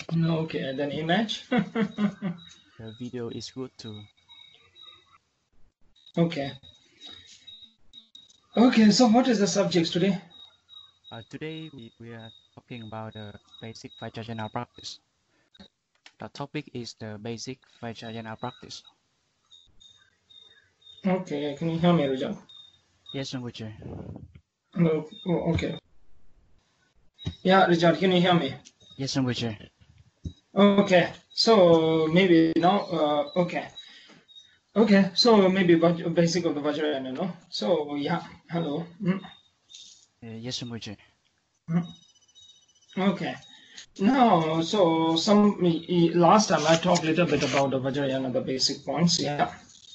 Okay, then image. The video is good too. Okay. Okay, so what is the subject today? Today we are talking about the basic vaginal practice. The topic is the basic vaginal practice. Okay, can you hear me, Rijal? Yes, Sanguche. Oh, okay. Yeah, Rijal, can you hear me? Yes, Sanguche. Okay, so maybe now, okay. Okay, so maybe basic of the vagina, no? So, yeah, hello. Yes, Sanguche. Okay. Now, so last time I talked a little bit about the vagina, the basic points, yeah.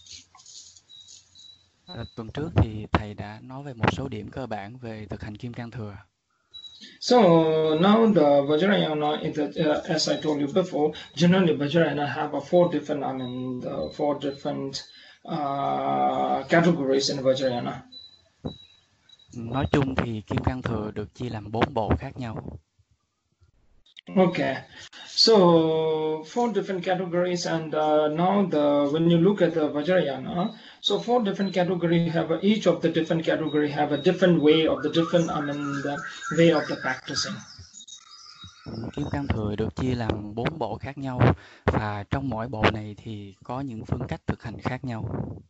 Tuần trước thì thầy đã nói về một số điểm cơ bản về thực hành kim cang thừa. So now the vajrayana, as I told you before, generally vajrayana have four different, four different categories in vajrayana. Nói chung thì kim cang thừa được chia làm 4 bộ khác nhau. Okay, so four different categories, and now when you look at the vajrayana, so four different category have each of the different category have a different way of the different, the way of the practicing. Kim cang thừa được chia làm 4 bộ khác nhau và trong mỗi bộ này thì có những phương cách thực hành khác nhau.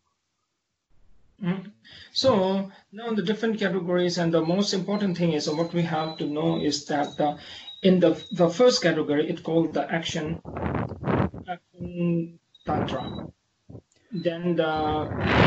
So now the different categories, and the most important thing is what we have to know is that in the first category, it's called the action tantra. Then the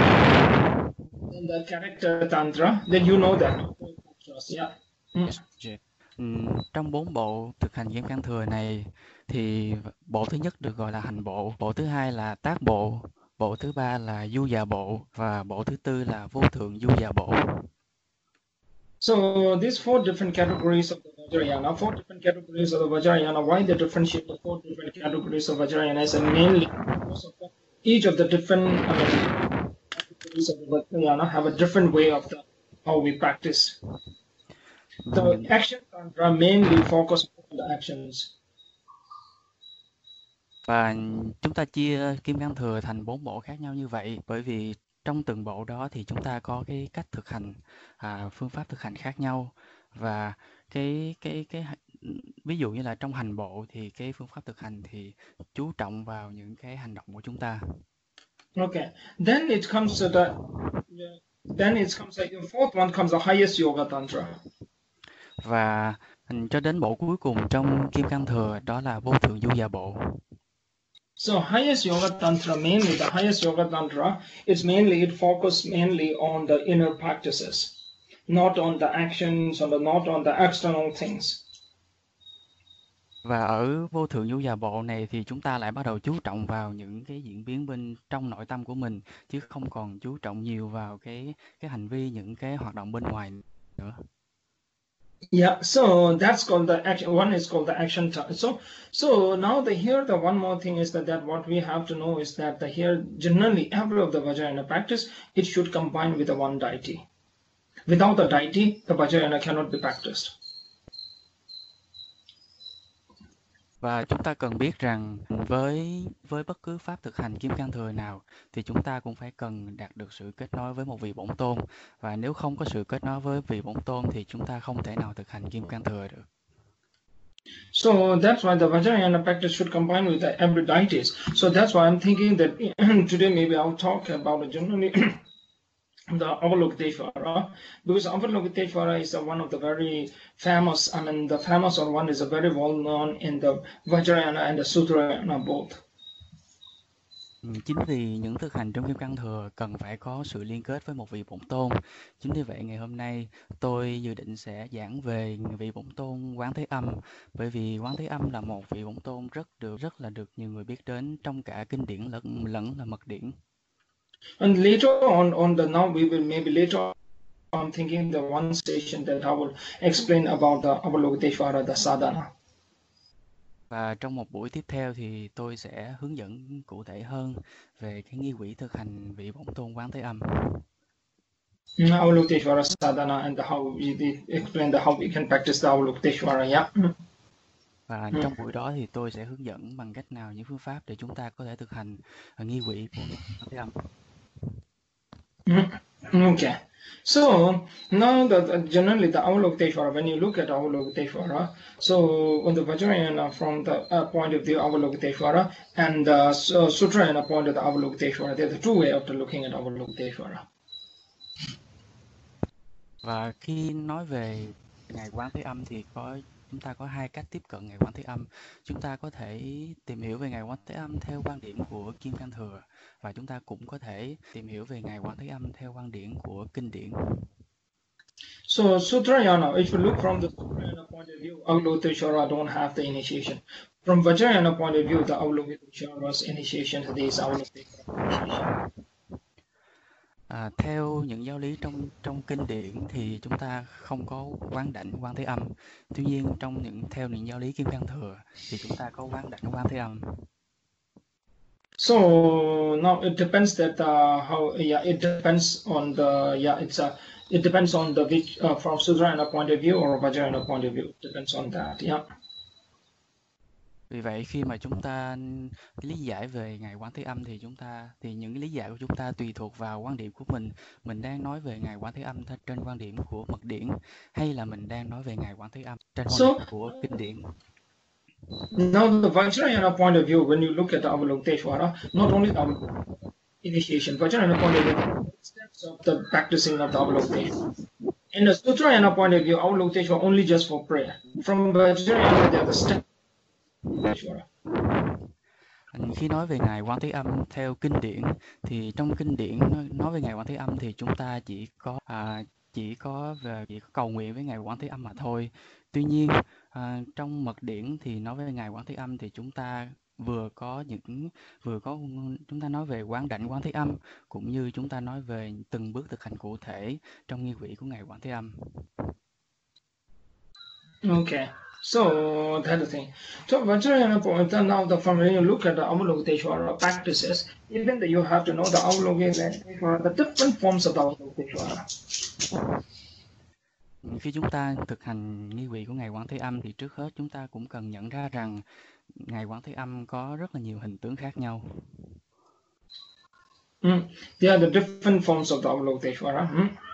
character tantra. Then you know that. Yeah. Trong 4 bộ thực hành kim cang thừa này thì bộ thứ nhất được gọi là hành bộ, bộ thứ hai là tác bộ, bộ thứ ba là du già bộ và bộ thứ tư là vô thượng du già bộ. So these four different categories of the Vajrayana, four different categories of the Vajrayana. Why they differentiate the four different categories of Vajrayana is mainly because of each of the different categories of the Vajrayana have a different way of how we practice. The action tantra mainly focus on the actions. Và chúng ta chia kim cang thừa thành 4 bộ khác nhau như vậy bởi vì trong từng bộ đó thì chúng ta có cái cách thực hành, phương pháp thực hành khác nhau và cái ví dụ như là trong hành bộ thì cái phương pháp thực hành thì chú trọng vào những cái hành động của chúng ta. Okay, then it comes to the fourth one comes the highest yoga tantra. Và cho đến bộ cuối cùng trong kim cang thừa đó là vô thượng du già bộ. So highest yoga tantra, mainly the highest yoga tantra, it focus mainly on the inner practices, not on the actions, not on the external things. Và ở vô thượng du già bộ này thì chúng ta lại bắt đầu chú trọng vào những cái diễn biến bên trong nội tâm của mình chứ không còn chú trọng nhiều vào cái hành vi, những cái hoạt động bên ngoài nữa. Yeah, so that's called the action. One is called the action. So now here the one more thing is that what we have to know is that here generally every of the Vajrayana practice it should combine with the one deity. Without the deity, the Vajrayana cannot be practiced. Và chúng ta cần biết rằng với bất cứ pháp thực hành kim cang thừa nào thì chúng ta cũng phải cần đạt được sự kết nối với một vị bổn tôn, và nếu không có sự kết nối với vị bổn tôn thì chúng ta không thể nào thực hành kim cang thừa được. So that's why the Vajrayana practice should combine with the every deities. So that's why I'm thinking that today maybe I'll talk about generally the Avalokiteshvara, because Avalokiteshvara is one of the very famous, the famous one is a very well known in the Vajrayana and the Sutrayana both. Chính vì những thực hành trong kim cang thừa cần phải có sự liên kết với một vị bổn tôn. Chính vì vậy ngày hôm nay tôi dự định sẽ giảng về vị bổn tôn Quán Thế Âm, bởi vì Quán Thế Âm là một vị bổn tôn rất là được nhiều người biết đến trong cả kinh điển lẫn là mật điển. And later on now we will maybe later on thinking the one station that I will explain about the Avalokiteshvara, the sadhana. Và trong một buổi tiếp theo thì tôi sẽ hướng dẫn cụ thể hơn về cái nghi quỹ thực hành vị bổn tôn Quán Thế Âm. Avalokiteshvara sadhana and how we explain how we can practice the Avalokiteshvara. Yeah. Và trong buổi đó thì tôi sẽ hướng dẫn bằng cách nào những phương pháp để chúng ta có thể thực hành nghi quỹ của Quán Thế Âm. Okay. So now generally the Avalokiteshvara, when you look at Avalokiteshvara, so on the Vajrayana from the point of view Avalokiteshvara and the Sutrayana point of the Avalokiteshvara, there are the two ways of looking at Avalokiteshvara. Và khi nói về Ngài Quán Thế Âm thì chúng ta có hai cách tiếp cận Ngài Quán Thế Âm. Chúng ta có thể tìm hiểu về Ngài Quán Thế Âm theo quan điểm của Kim Cang Thừa, và chúng ta cũng có thể tìm hiểu về Ngài Quán Thế Âm theo quan điểm của kinh điển. So Sutrayana, if you look from the Sutrayana point of view, Avalokiteshvara don't have the initiation. From Vajrayana point of view, the Avalokiteshvara's initiation to this Avalokiteshvara initiation. Theo những giáo lý trong kinh điển thì chúng ta không có quán đảnh Quán Thế Âm. Tuy nhiên theo những giáo lý Kim Cang Thừa thì chúng ta quán đảnh Quán Thế Âm. So now it depends that it depends on it depends on the which from Sutrayana point of view or Vajrayana point of view. It depends on that. Yeah. Vì vậy khi mà chúng ta lý giải về Ngài Quán Thế Âm thì những lý giải của chúng ta tùy thuộc vào quan điểm của mình. Mình đang nói về Ngài Quán Thế Âm trên quan điểm của mật điển, hay là mình đang nói về Ngài Quán Thế Âm trên quan điểm của kinh điển. Now the Vajrayana point of view, when you look at the Avalokiteshvara, not only the initiation, Vajrayana point of view, steps of the practicing of the Avalokiteshvara. In the Sutrayana point of view, Avalokiteshvara only just for prayer. From Vajrayana, there are the steps. Khi nói về Ngài Quán Thế Âm theo kinh điển thì trong kinh điển nói về Ngài Quán Thế Âm thì chúng ta chỉ có cầu nguyện với Ngài Quán Thế Âm mà thôi. Tuy nhiên trong mật điển thì nói về Ngài Quán Thế Âm thì chúng ta chúng ta nói về quán đảnh Quán Thế Âm, cũng như chúng ta nói về từng bước thực hành cụ thể trong nghi quỹ của Ngài Quán Thế Âm. Okay. So that's the thing. So Vajrayana point, now from when you look at the Avalokiteshvara practices, even that you have to know the Avalokiteshvara, the different forms of the Avalokiteshvara. Khi chúng ta thực hành nghi quỹ của Ngài Quán Thế Âm thì trước hết chúng ta cũng cần nhận ra rằng Ngài Quán Thế Âm có rất là nhiều hình tướng khác nhau. There are the different forms of the Avalokiteshvara.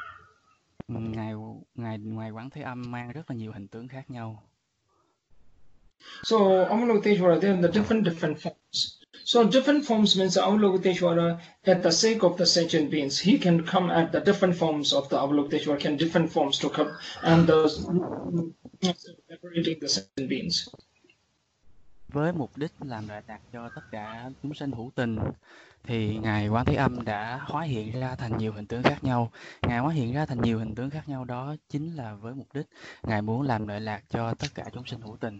Ngài Quán Thế Âm mang rất là nhiều hình tướng khác nhau. So Avalokiteshvara, there are the different forms. So different forms means Avalokiteshvara, at the sake of the sentient beings, he can come at the different forms of the Avalokiteshvara, can different forms to come and liberating the sentient beings. Với mục đích làm lợi lạc cho tất cả chúng sinh hữu tình thì Ngài Quán Thế Âm đã hóa hiện ra thành nhiều hình tướng khác nhau. Ngài hóa hiện ra thành nhiều hình tướng khác nhau đó chính là với mục đích Ngài muốn làm lợi lạc cho tất cả chúng sinh hữu tình.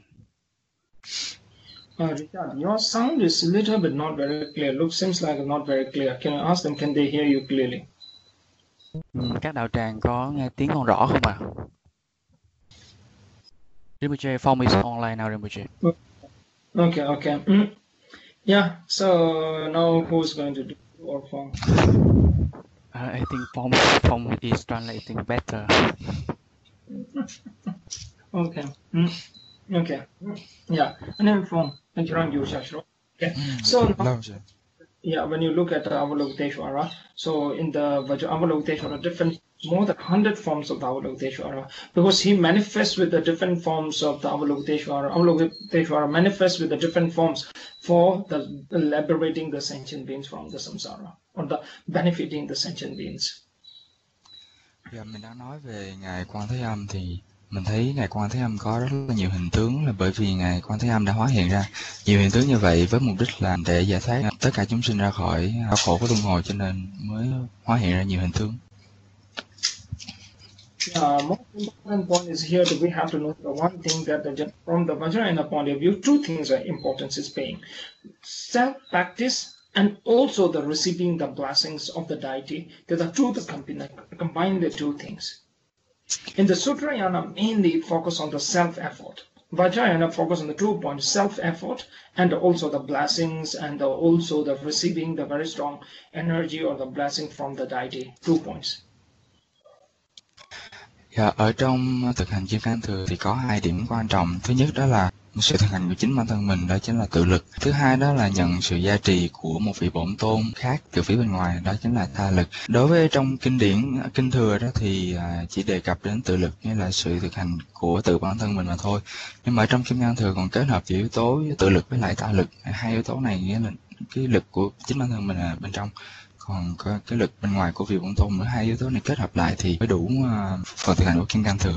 Richard, your sound is a little bit not very clear. Seems like not very clear. Can I ask them, can they hear you clearly? Các đạo tràng có nghe tiếng con rõ không ạ? Rinpoche, form is online now, Rinpoche. Okay. Yeah, so now who's going to do or form? I think form is translating better. Okay. Okay. Yeah, and then form. Okay. So now, when you look at the Avalokiteshvara, so in the Avalokiteshvara, different more than 100 forms of the Avalokiteshvara, because he manifests with the different forms of the Avalokiteshvara. Avalokiteshvara manifests with the different forms for the liberating the sentient beings from the samsara, or the benefiting the sentient beings. Giờ mình đang nói về Ngài Quán Thế Âm thì mình thấy Ngài Quán Thế Âm có rất là nhiều hình tướng, là bởi vì Ngài Quán Thế Âm đã hóa hiện ra nhiều hình tướng như vậy với mục đích là để giải thoát tất cả chúng sinh ra khỏi đau khổ của luân hồi, cho nên mới hóa hiện ra nhiều hình tướng. Most important point is here that we have to know the one thing that from the Vajrayana point of view, two things are important is paying. Self-practice and also the receiving the blessings of the deity. There are two that combine the two things. In the Sutrayana, mainly focus on the self-effort. Vajrayana focus on the 2 points, self-effort and also the blessings and also the receiving the very strong energy or the blessing from the deity. 2 points. Ở trong thực hành Kim Cang Thừa thì có 2 điểm quan trọng. Thứ nhất đó là sự thực hành của chính bản thân mình, đó chính là tự lực. Thứ hai đó là nhận sự gia trì của một vị bổn tôn khác từ phía bên ngoài, đó chính là tha lực. Đối với trong kinh điển kinh thừa đó thì chỉ đề cập đến tự lực, nghĩa là sự thực hành của tự bản thân mình mà thôi. Nhưng mà trong kim cang thừa còn kết hợp giữa yếu tố tự lực với lại tha lực. Hai yếu tố này nghĩa là cái lực của chính bản thân mình là bên trong, còn cái lực bên ngoài của vị bổn tôn nữa. Hai yếu tố này kết hợp lại thì mới đủ phần thực hành của kim cang thừa.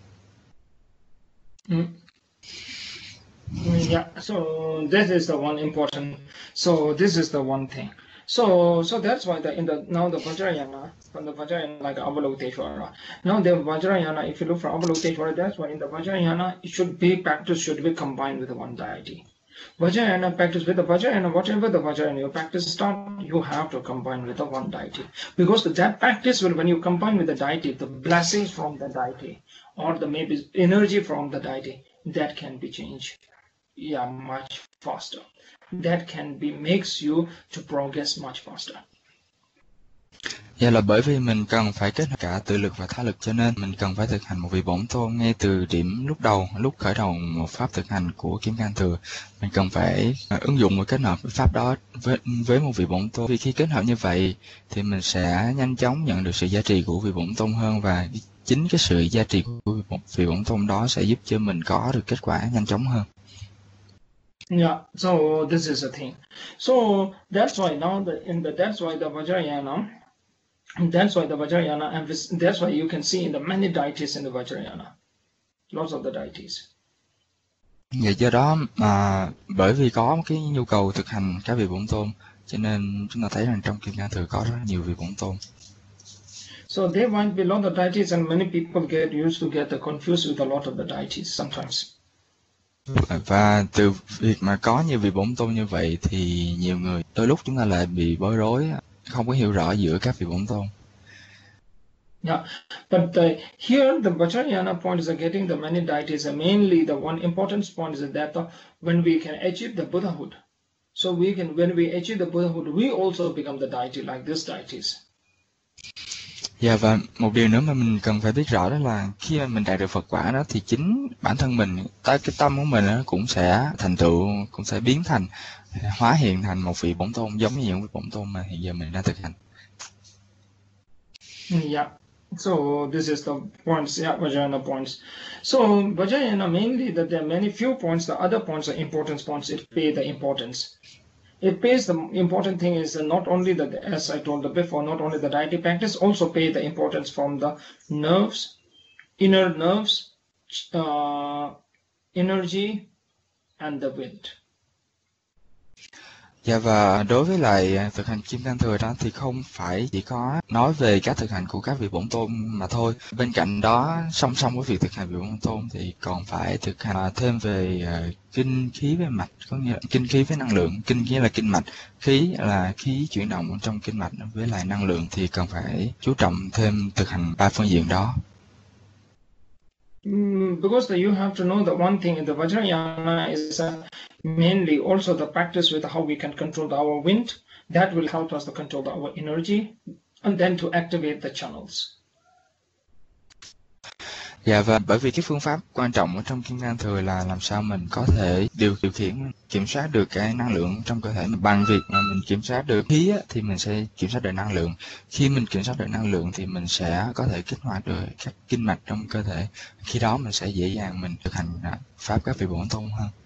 Yeah, so this is the one important. So this is the one thing. So that's why now the Vajrayana, from the Vajrayana like Avalokiteshvara. Now the Vajrayana, if you look for Avalokiteshvara, that's why in the Vajrayana practice should be combined with one deity. Vajrayana practice with the Vajrayana, whatever the Vajrayana you practice start, you have to combine with the one deity. Because that practice will, when you combine with the deity, the blessings from the deity or the maybe energy from the deity, that can be changed. Yeah, much faster. That can be makes you to progress much faster. Vậy là bởi vì mình cần phải kết hợp cả tự lực và tha lực, cho nên mình cần phải thực hành một vị bổn tôn ngay từ điểm lúc đầu, lúc khởi đầu một pháp thực hành của kim cang thừa. Mình cần phải ứng dụng và kết hợp cái pháp đó với một vị bổn tôn. Vì khi kết hợp như vậy thì mình sẽ nhanh chóng nhận được sự gia trì của vị bổn tôn hơn, và chính cái sự gia trì của vị bổn tôn đó sẽ giúp cho mình có được kết quả nhanh chóng hơn. Yeah, so this is the thing. So that's why now that's why the Vajrayana. That's why the Vajrayana, and that's why you can see in the many deities in the Vajrayana, lots of the deities. Vậy do đó mà bởi vì có một cái nhu cầu thực hành các vị bổn tôn, cho nên chúng ta thấy rằng trong kim cang thừa có rất nhiều vị bổn tôn. So there might be a lot of deities, and many people get used to get confused with a lot of the deities sometimes. Và từ việc mà có nhiều vị bổn tôn như vậy thì nhiều người đôi lúc chúng ta lại bị bối rối, không có hiểu rõ giữa các vị bổn tôn. Yeah, but here the Vajrayana point is getting the many deities, and mainly the one important point is that when we can achieve the Buddhahood, so when we achieve the Buddhahood, we also become the deity like these deities. Dạ, và một điều nữa mà mình cần phải biết rõ đó là khi mà mình đạt được Phật quả đó thì chính bản thân mình, cái tâm của mình nó cũng sẽ thành tựu, cũng sẽ biến thành, hóa hiện thành một vị bổn tôn giống như những vị bổn tôn mà hiện giờ mình đang thực hành. Yeah, so this is the points, yeah, Vajrayana points. So Vajrayana mainly that there are many few points, the other points are important points, it pay the importance. It pays the important thing is not only that, as I told before, not only the deity practice, also pay the importance from the nerves, inner nerves, energy, and the wind. Dạ, và đối với lại thực hành kim cang thừa đó thì không phải chỉ có nói về các thực hành của các vị bổn tôn mà thôi. Bên cạnh đó, song song với việc thực hành vị bổn tôn thì còn phải thực hành thêm về kinh khí với mạch, có nghĩa là kinh khí với năng lượng. Kinh nghĩa là kinh mạch, khí là khí chuyển động trong kinh mạch, với lại năng lượng thì cần phải chú trọng thêm thực hành ba phương diện đó. Because you have to know the one thing in the Vajrayana is mainly also the practice with how we can control our wind. That will help us to control our energy and then to activate the channels. Dạ, và bởi vì cái phương pháp quan trọng ở trong kim cang thừa là làm sao mình có thể điều khiển, kiểm soát được cái năng lượng trong cơ thể. Bằng việc mà mình kiểm soát được khí á, thì mình sẽ kiểm soát được năng lượng. Khi mình kiểm soát được năng lượng thì mình sẽ có thể kích hoạt được các kinh mạch trong cơ thể. Khi đó mình sẽ dễ dàng mình thực hành pháp các vị bổn tôn hơn.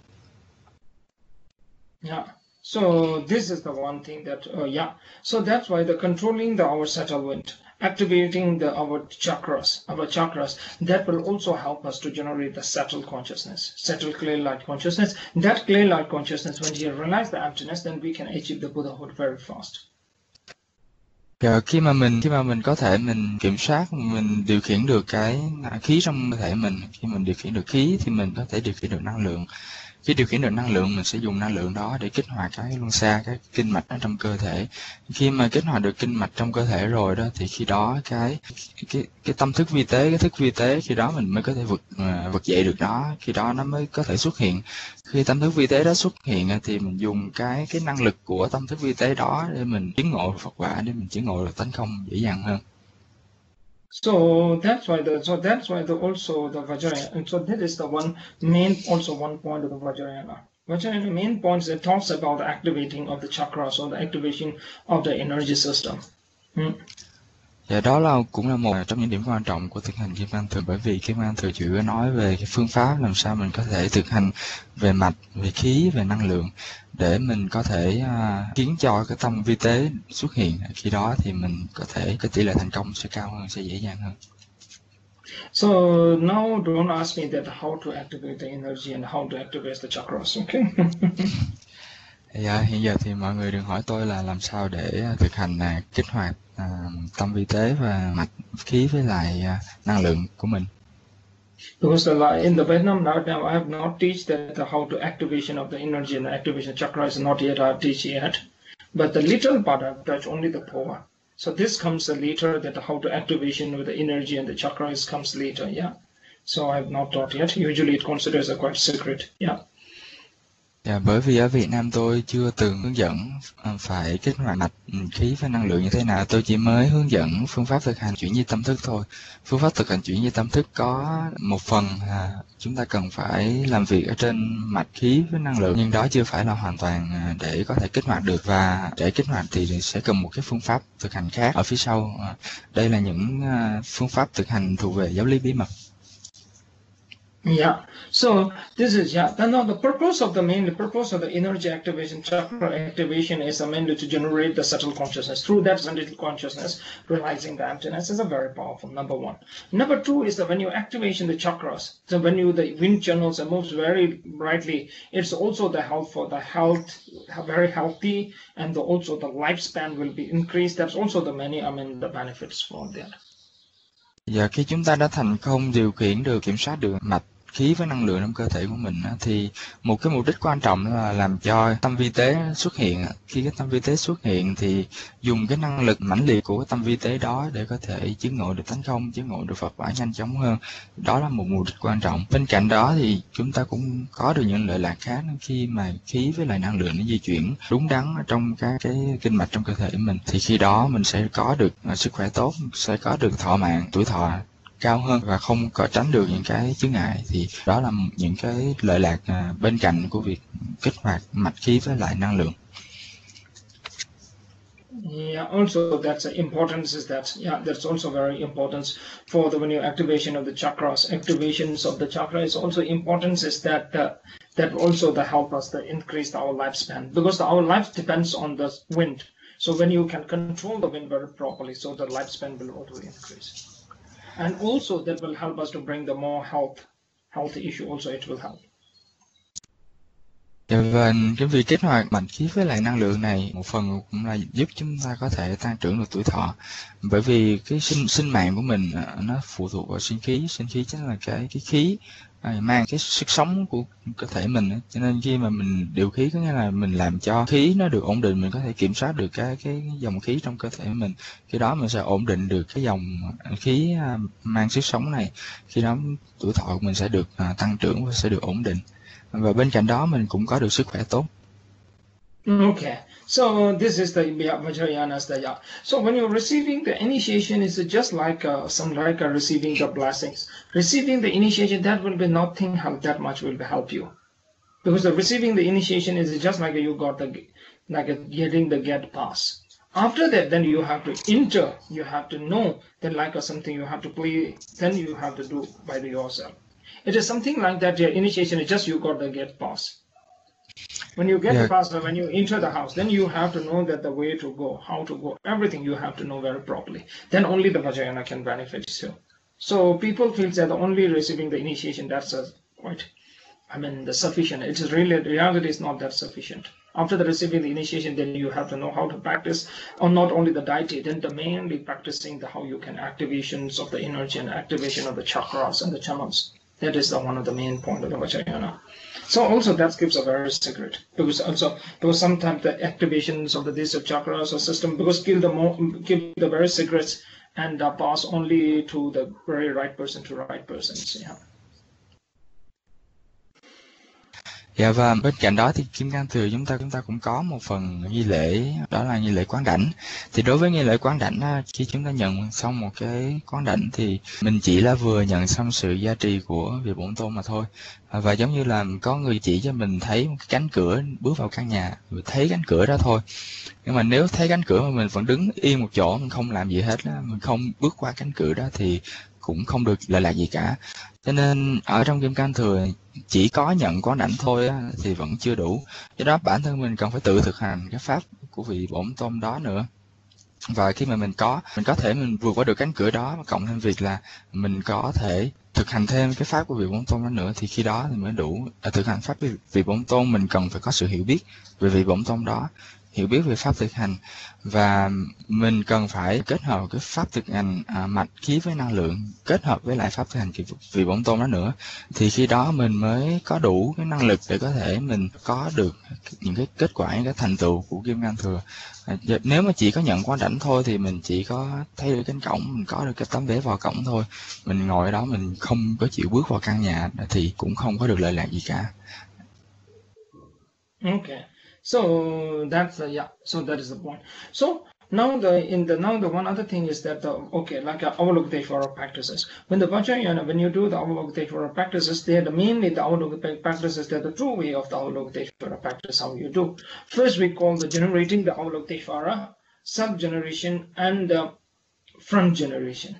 Yeah. So this is the one thing that So that's why the controlling our subtle wind, activating our chakras, that will also help us to generate the subtle consciousness, subtle clear light consciousness. That clear light consciousness, when you realize the emptiness, then we can achieve the Buddhahood very fast. Khi mà mình có thể mình kiểm soát, mình điều khiển được cái khí trong cơ thể mình, khi mình điều khiển được khí thì mình có thể điều khiển được năng lượng. Khi điều khiển được năng lượng, mình sẽ dùng năng lượng đó để kích hoạt các luân xa, các kinh mạch ở trong cơ thể. Khi mà kích hoạt được kinh mạch trong cơ thể rồi đó, thì khi đó cái tâm thức vi tế, cái thức vi tế, khi đó mình mới có thể vực dậy được nó, khi đó nó mới có thể xuất hiện. Khi tâm thức vi tế đó xuất hiện thì mình dùng cái năng lực của tâm thức vi tế đó để mình chứng ngộ Phật quả, để mình chứng ngộ được tánh không dễ dàng hơn. So that's why also the Vajrayana, and so that is the one point of the Vajrayana. Vajrayana main points it talks about the activating of the chakras or the activation of the energy system. Dạ, cũng là một trong những điểm quan trọng của thực hành Kim Cang Thừa, bởi vì Kim Cang Thừa chủ yếu nói về cái phương pháp làm sao mình có thể thực hành về mạch, về khí, về năng lượng để mình có thể khiến cho cái tâm vi tế xuất hiện. Khi đó thì mình có thể cái tỷ lệ thành công sẽ cao hơn, sẽ dễ dàng hơn. So now don't ask me that how to activate the energy and how to activate the chakras, okay? Dạ, hiện giờ thì mọi người đừng hỏi tôi là làm sao để thực hành kích hoạt tâm vi tế và mạch khí với lại năng lượng của mình. Because in the Vietnam now I have not teach that how to activation of the energy and the activation chakra is not yet I have teach yet, but the little part I've touched only the power. So this comes later, that how to activation with the energy and the chakras comes later, yeah. So I have not taught yet. Usually it considers a quite secret, yeah. Dạ, bởi vì ở Việt Nam tôi chưa từng hướng dẫn phải kích hoạt mạch khí và năng lượng như thế nào, tôi chỉ mới hướng dẫn phương pháp thực hành chuyển di tâm thức thôi. Phương pháp thực hành chuyển di tâm thức có một phần là chúng ta cần phải làm việc ở trên mạch khí với năng lượng, nhưng đó chưa phải là hoàn toàn để có thể kích hoạt được, và để kích hoạt thì sẽ cần một cái phương pháp thực hành khác ở phía sau. Đây là những phương pháp thực hành thuộc về giáo lý bí mật. Yeah, so this is, yeah, then now the purpose of the energy activation, chakra activation is mainly to generate the subtle consciousness. Through that subtle consciousness, realizing the emptiness is a very powerful, number one. Number two is that when you activation the chakras, so when the wind channels and moves very brightly, it's also the health for the health, very healthy, and also the lifespan will be increased. That's also the many, the benefits from that. Và khi chúng ta đã thành công điều khiển được, kiểm soát được mạch khí với năng lượng trong cơ thể của mình, thì một cái mục đích quan trọng là làm cho tâm vi tế xuất hiện. Khi cái tâm vi tế xuất hiện thì dùng cái năng lực mãnh liệt của cái tâm vi tế đó để có thể chứng ngộ được tánh không, chứng ngộ được Phật quả nhanh chóng hơn. Đó là một mục đích quan trọng. Bên cạnh đó thì chúng ta cũng có được những lợi lạc khác khi mà khí với lại năng lượng nó di chuyển đúng đắn trong các cái kinh mạch trong cơ thể mình, thì khi đó mình sẽ có được sức khỏe tốt, sẽ có được thọ mạng, tuổi thọ cao hơn và không có tránh được những cái chướng ngại. Thì đó là những cái lợi lạc bên cạnh của việc kích hoạt mạch khí với lại năng lượng. Yeah, also that's importance is that, yeah, that's also very important for the when you activation of the chakras. Activations of the chakra is also importance is that that also the help us to increase our lifespan, because our life depends on the wind. So when you can control the wind very properly, so the lifespan will also increase. And also that will help us to bring the more health issue also, it will help. Và cái việc kích hoạt mạch khí với lại năng lượng này một phần cũng là giúp chúng ta có thể tăng trưởng được tuổi thọ, bởi vì cái sinh mạng của mình nó phụ thuộc vào sinh khí chính là cái khí mang cái sức sống của cơ thể mình. Cho nên khi mà mình điều khí có nghĩa là mình làm cho khí nó được ổn định, mình có thể kiểm soát được cái dòng khí trong cơ thể mình. Khi đó mình sẽ ổn định được cái dòng khí mang sức sống này. Khi đó tuổi thọ của mình sẽ được tăng trưởng và sẽ được ổn định. Và bên cạnh đó mình cũng có được sức khỏe tốt. Okay, so this is the Vajrayanas. So when you're receiving the initiation, it's just like receiving the blessings. Receiving the initiation, that will be nothing that much will help you, because the receiving the initiation is just like you got getting the gate pass. After that, then you have to enter. You have to know that something you have to play. Then you have to do by yourself. It is something like that. Your initiation is just you got the gate pass. When you get the pass, when you enter the house, then you have to know that the way to go, how to go, everything you have to know very properly. Then only the Vajrayana can benefit you. So people feel that only receiving the initiation, that's quite, the sufficient. It is really, reality is not that sufficient. After the receiving the initiation, then you have to know how to practice, or not only the deity, then the mainly practicing how you can activations of the energy and activation of the chakras and the channels. That is one of the main point of the Vajrayana. So also that gives a very secret, because sometimes the activations of the chakras or system, because give the very secrets and pass only to the very right person to right persons. Yeah. Dạ, và bên cạnh đó thì Kim Cang Thừa chúng ta cũng có một phần nghi lễ, đó là nghi lễ quán đảnh. Thì đối với nghi lễ quán đảnh á, khi chúng ta nhận xong một cái quán đảnh thì mình chỉ là vừa nhận xong sự gia trì của vị bổn tôn mà thôi. Và giống như là có người chỉ cho mình thấy một cái cánh cửa bước vào căn nhà, mình thấy cánh cửa đó thôi. Nhưng mà nếu thấy cánh cửa mà mình vẫn đứng yên một chỗ, mình không làm gì hết á, mình không bước qua cánh cửa đó thì cũng không được lợi lạc gì cả. Cho nên ở trong Kim Cang Thừa chỉ có nhận quán đảnh thôi á, thì vẫn chưa đủ. Do đó bản thân mình cần phải tự thực hành cái pháp của vị bổn tôn đó nữa. Và khi mà mình có thể mình vượt qua được cánh cửa đó, cộng thêm việc là mình có thể thực hành thêm cái pháp của vị bổn tôn đó nữa, thì khi đó thì mới đủ. Thực hành pháp vị bổn tôn mình cần phải có sự hiểu biết về vị bổn tôn đó, hiểu biết về pháp thực hành, và mình cần phải kết hợp cái pháp thực hành mạch khí với năng lượng, kết hợp với lại pháp thực hành vị bổn tôn đó nữa, thì khi đó mình mới có đủ cái năng lực để có thể mình có được những cái kết quả, những cái thành tựu của Kim Cang Thừa. Nếu mà chỉ có nhận quán đảnh thôi thì mình chỉ có thấy được cánh cổng, mình có được cái tấm vé vào cổng thôi, mình ngồi ở đó mình không có chịu bước vào căn nhà thì cũng không có được lợi lạc gì cả. Okay. So that's yeah. So that is the point. So now the one other thing is that like Avalokiteshvara practices. When the Vajrayana, when you do the Avalokiteshvara practices, mainly the Avalokiteshvara practices, they're the true way of the Avalokiteshvara practice. How you do? First, we call the generating the Avalokiteshvara, sub-generation and front generation.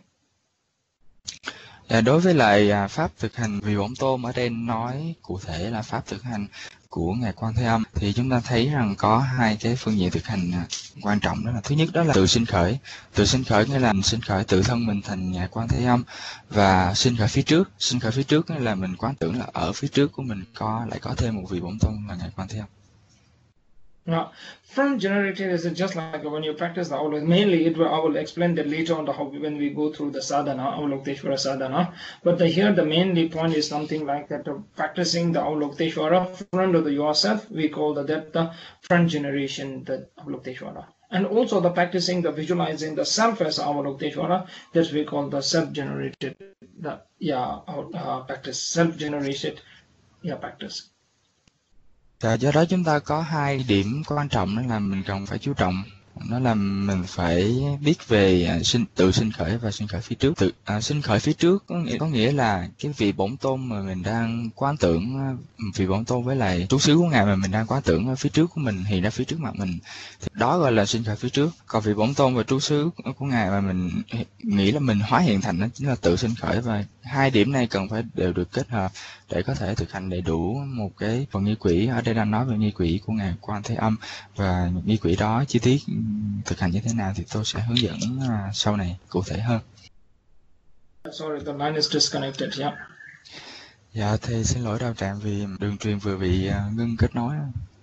Đối với lại pháp thực hành vị bổn tôn, ở đây nói cụ thể là pháp thực hành của Ngài Quan Thế Âm, thì chúng ta thấy rằng có hai cái phương diện thực hành quan trọng. Đó là thứ nhất, đó là tự sinh khởi. Tự sinh khởi nghĩa là sinh khởi tự thân mình thành Ngài Quan Thế Âm, và sinh khởi phía trước. Sinh khởi phía trước nghĩa là mình quán tưởng là ở phía trước của mình lại có thêm một vị bổn tôn là Ngài Quan Thế Âm. Now, front generated is just like when you practice the Avalokiteshvara. Mainly, I will explain that later on when we go through the sadhana, Avalokiteshvara sadhana. But here the mainly point is something like that: practicing the Avalokiteshvara front of yourself. We call that the front generation, the Avalokiteshvara. And also the practicing the visualizing the self as Avalokiteshvara, that we call the self-generated, practice, self-generated, practice. Do đó chúng ta có hai điểm quan trọng, đó là mình cần phải chú trọng. Đó là mình phải biết về tự sinh khởi và sinh khởi phía trước. Sinh khởi phía trước có nghĩa là cái vị bổn tôn mà mình đang quán tưởng, vị bổn tôn với lại trú xứ của Ngài mà mình đang quán tưởng ở phía trước của mình, hiện ra phía trước mặt mình, thì đó gọi là sinh khởi phía trước. Còn vị bổn tôn và trú xứ của Ngài mà mình nghĩ là mình hóa hiện thành, đó chính là tự sinh khởi. Và hai điểm này cần phải đều được kết hợp để có thể thực hành đầy đủ một cái phần nghi quỹ. Ở đây đang nói về nghi quỹ của Ngài Quan Thế Âm, và nghi quỹ đó chi tiết thực hành như thế nào thì tôi sẽ hướng dẫn sau này cụ thể hơn. Sorry, the line is disconnected. Yeah. Dạ, thầy xin lỗi Đạo Tràng vì đường truyền vừa bị ngưng kết nối.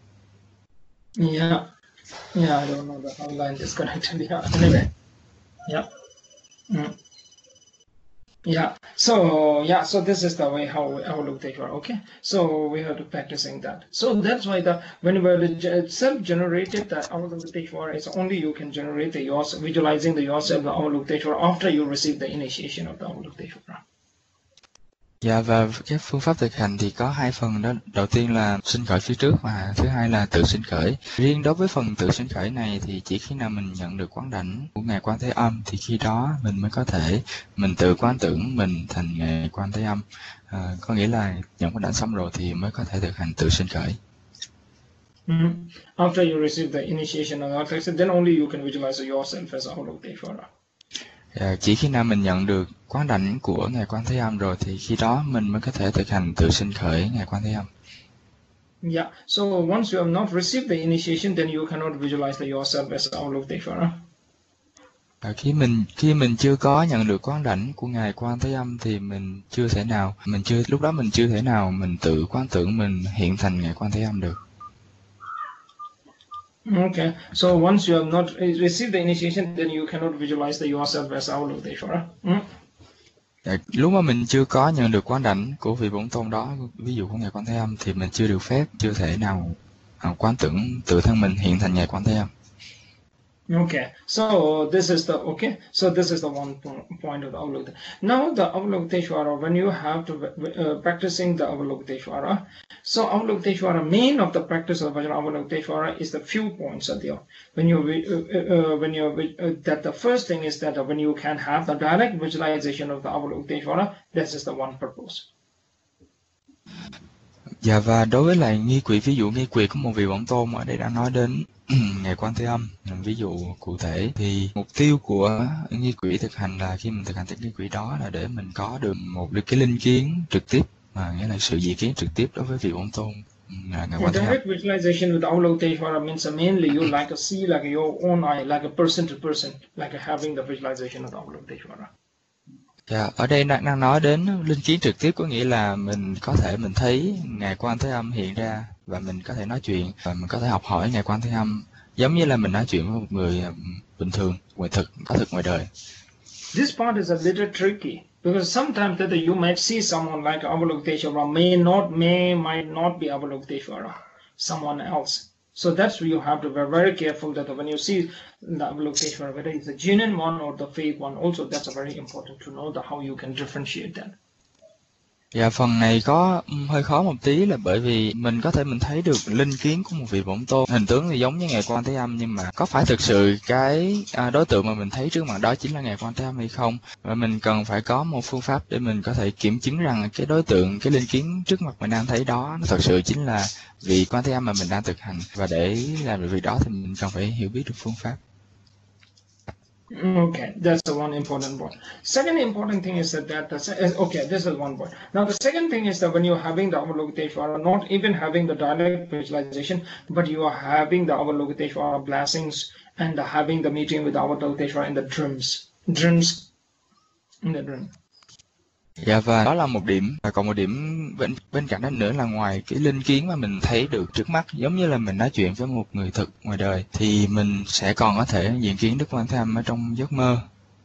Yeah, I don't know, the line disconnected. Yeah, anyway. Yeah. So this is the way how Avalokiteshvara. Okay, so we have to practicing that. So that's why when self-generated, the Avalokiteshvara is only you can generate visualizing yourself the Avalokiteshvara after you receive the initiation of the Avalokiteshvara. Dạ, và cái phương pháp thực hành thì có hai phần đó. Đầu tiên là sinh khởi phía trước, và thứ hai là tự sinh khởi. Riêng đối với phần tự sinh khởi này thì chỉ khi nào mình nhận được quán đảnh của Ngài Quan Thế Âm thì khi đó mình mới có thể mình tự quán tưởng mình thành Ngài Quan Thế Âm. Có nghĩa là nhận quán đảnh xong rồi thì mới có thể thực hành tự sinh khởi. After you receive the initiation of Avalokiteshvara, then only you can visualize yourself as Avalokiteshvara. Chỉ khi nào mình nhận được quán đảnh của Ngài Quan Thế Âm rồi thì khi đó mình mới có thể thực hành tự sinh khởi Ngài Quan Thế Âm. Yeah, so once you have not received the initiation, then you cannot visualize yourself as Avalokiteshvara. Khi mình chưa có nhận được quán đảnh của Ngài Quan Thế Âm thì mình chưa thể nào mình tự quán tưởng mình hiện thành Ngài Quan Thế Âm được. Okay, so once you have not received the initiation, then you cannot visualize yourself as Avalokiteshvara. Lúc mà mình chưa có nhận được quán đảnh của vị bổn tôn đó, ví dụ của Ngài Quan Thế Âm, thì mình chưa thể nào quán tưởng tự thân mình hiện thành Ngài Quan Thế Âm. Okay, so this is the one point of the Avalokiteshvara. Now the Avalokiteshvara, when you have to practicing the Avalokiteshvara, so Avalokiteshvara, main of the practice of Vajra Avalokiteshvara is the few points are there. That the first thing is that when you can have the direct visualization of the Avalokiteshvara, this is the one purpose. Dạ, và đối với lại nghi quỷ, ví dụ nghi quỷ của một vị bổn tôn ở đây đã nói đến Ngài Quan Thế Âm, ví dụ cụ thể, thì mục tiêu của nghi quỷ thực hành là khi mình thực hành các nghi quỷ đó là để mình có được cái linh kiến trực tiếp, nghĩa là sự dị kiến trực tiếp đối với vị bổn tôn. Ngài Quan Thế Âm. Direct visualization with Avalokiteshvara means mainly you like to see like your own eye, like a person to person, like having the visualization of the Avalokiteshvara. Dạ, ở đây đang nói đến linh kiến trực tiếp, có nghĩa là mình có thể mình thấy Ngài Quan Thế Âm hiện ra và mình có thể nói chuyện và mình có thể học hỏi Ngài Quan Thế Âm giống như là mình nói chuyện với một người bình thường, có thực ngoài đời. This part is a little tricky because sometimes that you might see someone like Avalokiteshvara might not be Avalokiteshvara, someone else. So that's where you have to be very careful that when you see the Avalokiteshvara, whether it's a genuine one or the fake one, also that's very important to know how you can differentiate that. Dạ, phần này có hơi khó một tí là bởi vì mình có thể mình thấy được linh kiến của một vị bổn tôn, hình tướng thì giống như Ngài Quan Thế Âm, nhưng mà có phải thực sự cái đối tượng mà mình thấy trước mặt đó chính là Ngài Quan Thế Âm hay không? Và mình cần phải có một phương pháp để mình có thể kiểm chứng rằng cái đối tượng, cái linh kiến trước mặt mình đang thấy đó nó thật sự chính là vị Quan Thế Âm mà mình đang thực hành. Và để làm được việc đó thì mình cần phải hiểu biết được phương pháp. Okay, that's the one important point. Second important thing is okay, this is one point. Now the second thing is that when you're having the Avalokiteshvara, not even having the direct visualization, but you are having the Avalokiteshvara blessings and having the meeting with Avalokiteshvara in the dreams in the dream. Dạ, và đó là một điểm. Và còn một điểm bên cạnh đó nữa là ngoài cái linh kiến mà mình thấy được trước mắt, giống như là mình nói chuyện với một người thực ngoài đời, thì mình sẽ còn có thể diện kiến Đức Quan Thế Âm ở trong giấc mơ.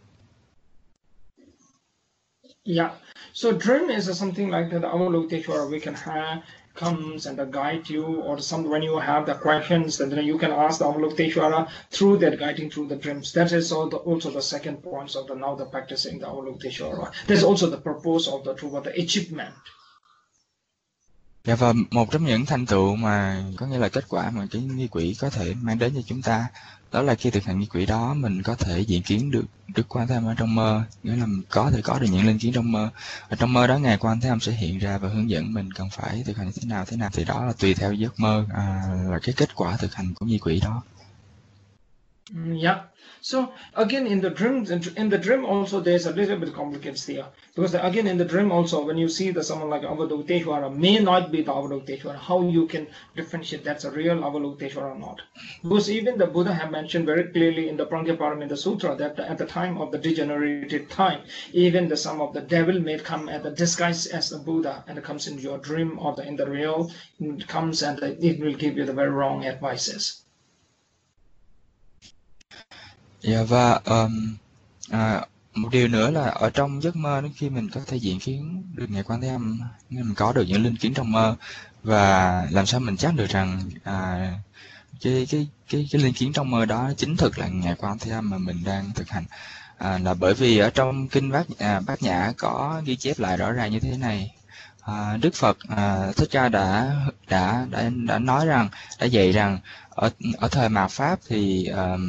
Yeah, so dream is something like that. Avalokiteshvara we can have comes and guide you, or when you have the questions, then you can ask the Avalokiteshvara through that guiding through the dreams. That is also the second point of the practicing the Avalokiteshvara. There's also the purpose of the achievement. Dạ, và một trong những thành tựu mà có nghĩa là kết quả mà cái nghi quỷ có thể mang đến cho chúng ta, đó là khi thực hành nghi quỷ đó mình có thể diện kiến được Đức Quan Thế Âm ở trong mơ, nghĩa là mình có thể có được những linh kiến trong mơ. Ở trong mơ đó Ngài Quan Thế Âm sẽ hiện ra và hướng dẫn mình cần phải thực hành thế nào, thì đó là tùy theo giấc mơ, là cái kết quả thực hành của nghi quỷ đó. Yeah. So again, in the dream also there's a little bit complicated there, because again in the dream also when you see someone like Avalokiteshvara may not be the Avalokiteshvara, how you can differentiate that's a real Avalokiteshvara or not? Because even the Buddha have mentioned very clearly in the Prajnaparamita Sutra that at the time of the degenerated time, even some of the devil may come at the disguise as the Buddha and it comes in your dream or in the real, it comes and it will give you the very wrong advices. Dạ, và một điều nữa là ở trong giấc mơ đến khi mình có thể diện kiến được Ngài Quan Thế Âm, mình có được những linh kiến trong mơ, và làm sao mình chắc được rằng cái linh kiến trong mơ đó chính thực là Ngài Quan Thế Âm mà mình đang thực hành, là bởi vì ở trong kinh Bát Nhã có ghi chép lại rõ ràng như thế này. Đức Phật Thích Ca đã nói rằng, đã dạy rằng ở thời mạt Pháp thì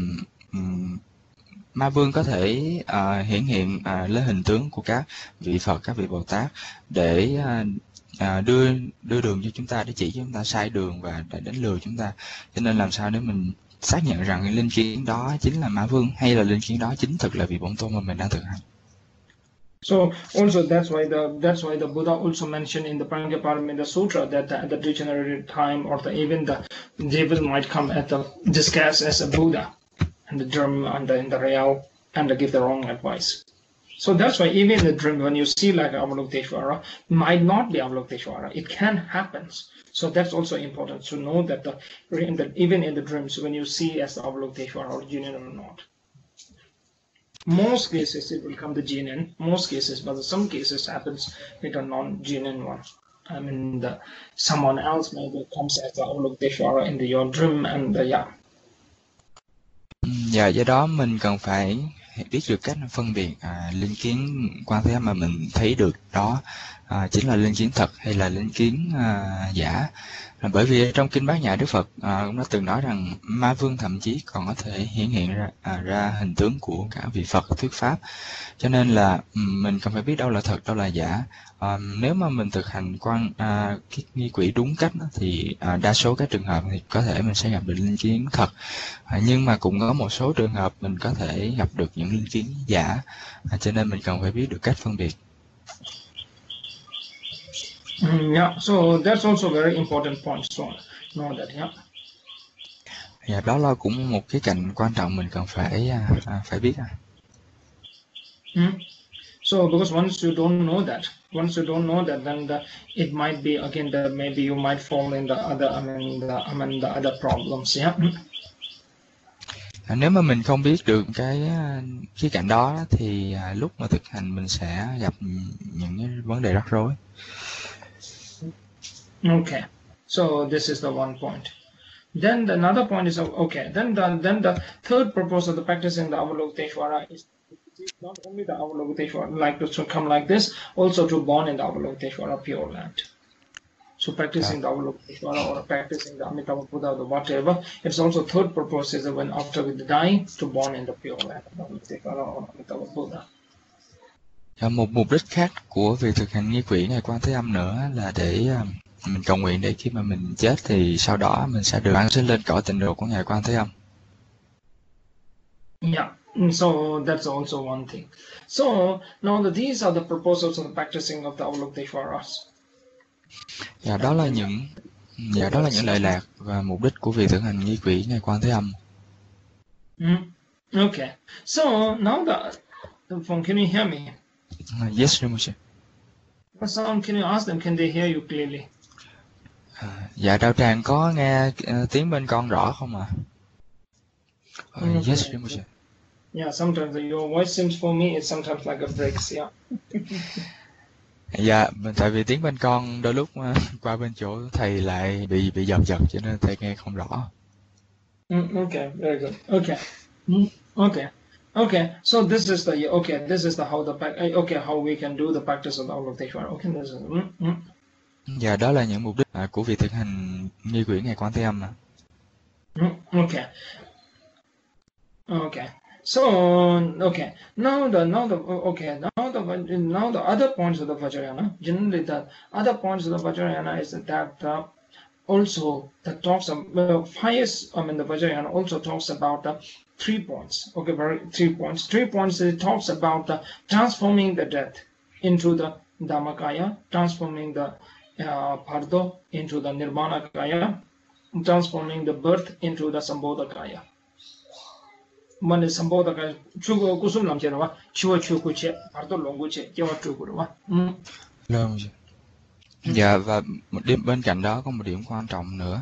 Ma Vương có thể hiển hiện lên hình tướng của các vị Phật, các vị Bồ Tát để đưa đường cho chúng ta, để chỉ cho chúng ta sai đường và để đánh lừa chúng ta. Cho nên làm sao để mình xác nhận rằng cái linh kiến đó chính là Ma Vương, hay là linh kiến đó chính thực là vị Bổn Tôn mà mình đang thực hành. So also that's why the Buddha also mentioned in the Prajnaparamita Sutra that at the degenerated time or even the devil might come at the disguise as a Buddha and the dream and in the real and give the wrong advice. So that's why even in the dream when you see like Avalokiteshvara might not be Avalokiteshvara, it can happen. So that's also important to know that even in the dreams when you see as the Avalokiteshvara or genuine or not. Most cases it will come the genuine, most cases, but some cases happens with a non-genuine one. I mean, someone else maybe comes as the Avalokiteshvara in your dream and yeah. Và do đó mình cần phải biết được cách phân biệt linh kiến quan thế âm mà mình thấy được đó chính là linh kiến thật hay là linh kiến giả. Bởi vì trong kinh Bát Nhã Đức Phật cũng đã từng nói rằng ma vương thậm chí còn có thể hiển hiện ra hình tướng của cả vị Phật thuyết pháp, cho nên là mình cần phải biết đâu là thật, đâu là giả. Nếu mà mình thực hành cái nghi quỷ đúng cách thì đa số các trường hợp thì có thể mình sẽ gặp được linh kiến thật, nhưng mà cũng có một số trường hợp mình có thể gặp được những linh kiến giả, cho nên mình cần phải biết được cách phân biệt. Yeah, so that's also very important point. So know that, yeah. Và đó là cũng một cái cạnh quan trọng mình cần phải biết. So because once you don't know that, then it might be again that maybe you might fall in the other, the other problems, yeah. Nếu mà mình không biết được cái cạnh đó thì lúc mà thực hành mình sẽ gặp những cái vấn đề rắc rối. Okay, so this is the one point. Then another point is okay. Then the third purpose of the practicing the Avalokiteshvara is not only the Avalokiteshvara like to come like this, also to born in the Avalokiteshvara pure land. So practicing the Avalokiteshvara or practicing the Amitabha Buddha or whatever, it's also third purpose is when after we die to born in the pure land, Avalokiteshvara or Amitabha Buddha. Một mục đích khác của việc thực hành nghi quỷ Ngài Quan Thế Âm nữa là để mình cầu nguyện để khi mà mình chết thì sau đó mình sẽ được vãng sinh lên cõi tịnh độ của Ngài Quan Thế Âm. Yeah, so that's also one thing. So now these are the purposes of the practicing of the Avalokiteshvaras. Và đó là những lợi lạc và mục đích của việc thực hành nghi quỷ Ngài Quan Thế Âm. Okay. So now the phone, can you hear me? Yes, Rinpoche. Sound, can you ask them? Can they hear you clearly? Dạ Đạo Tràng có nghe tiếng bên con rõ không ạ? Yes, Rinpoche. Yeah, sometimes your voice seems for me it's sometimes like a breaks, yeah. Dạ, tại vì tiếng bên con đôi lúc qua bên chỗ thầy lại bị giật cho nên thầy nghe không rõ. Okay, very good. Okay. Okay. So this is the how we can do the practice of the Avalokiteshvara. Okay, this is. Dạ, đó là những mục đích của việc thực hành nghi quỷ Ngài Quan Thế Âm. Okay. So okay. Now the other points of the Vajrayana. Generally, the other points of the Vajrayana is that also that talks about the Vajrayana also talks about the 3 points. Okay, 3 points. 3 points. It talks about the transforming the death into the Dhammakaya, transforming the Pardo into the Nirmanakaya, transforming the birth into the Sambodhakaya. Mane Sambodhakaya chugo kusum lam chero wa chua chu che Pardo longu che jawa chu wa. Dạ, và bên cạnh đó có một điểm quan trọng nữa.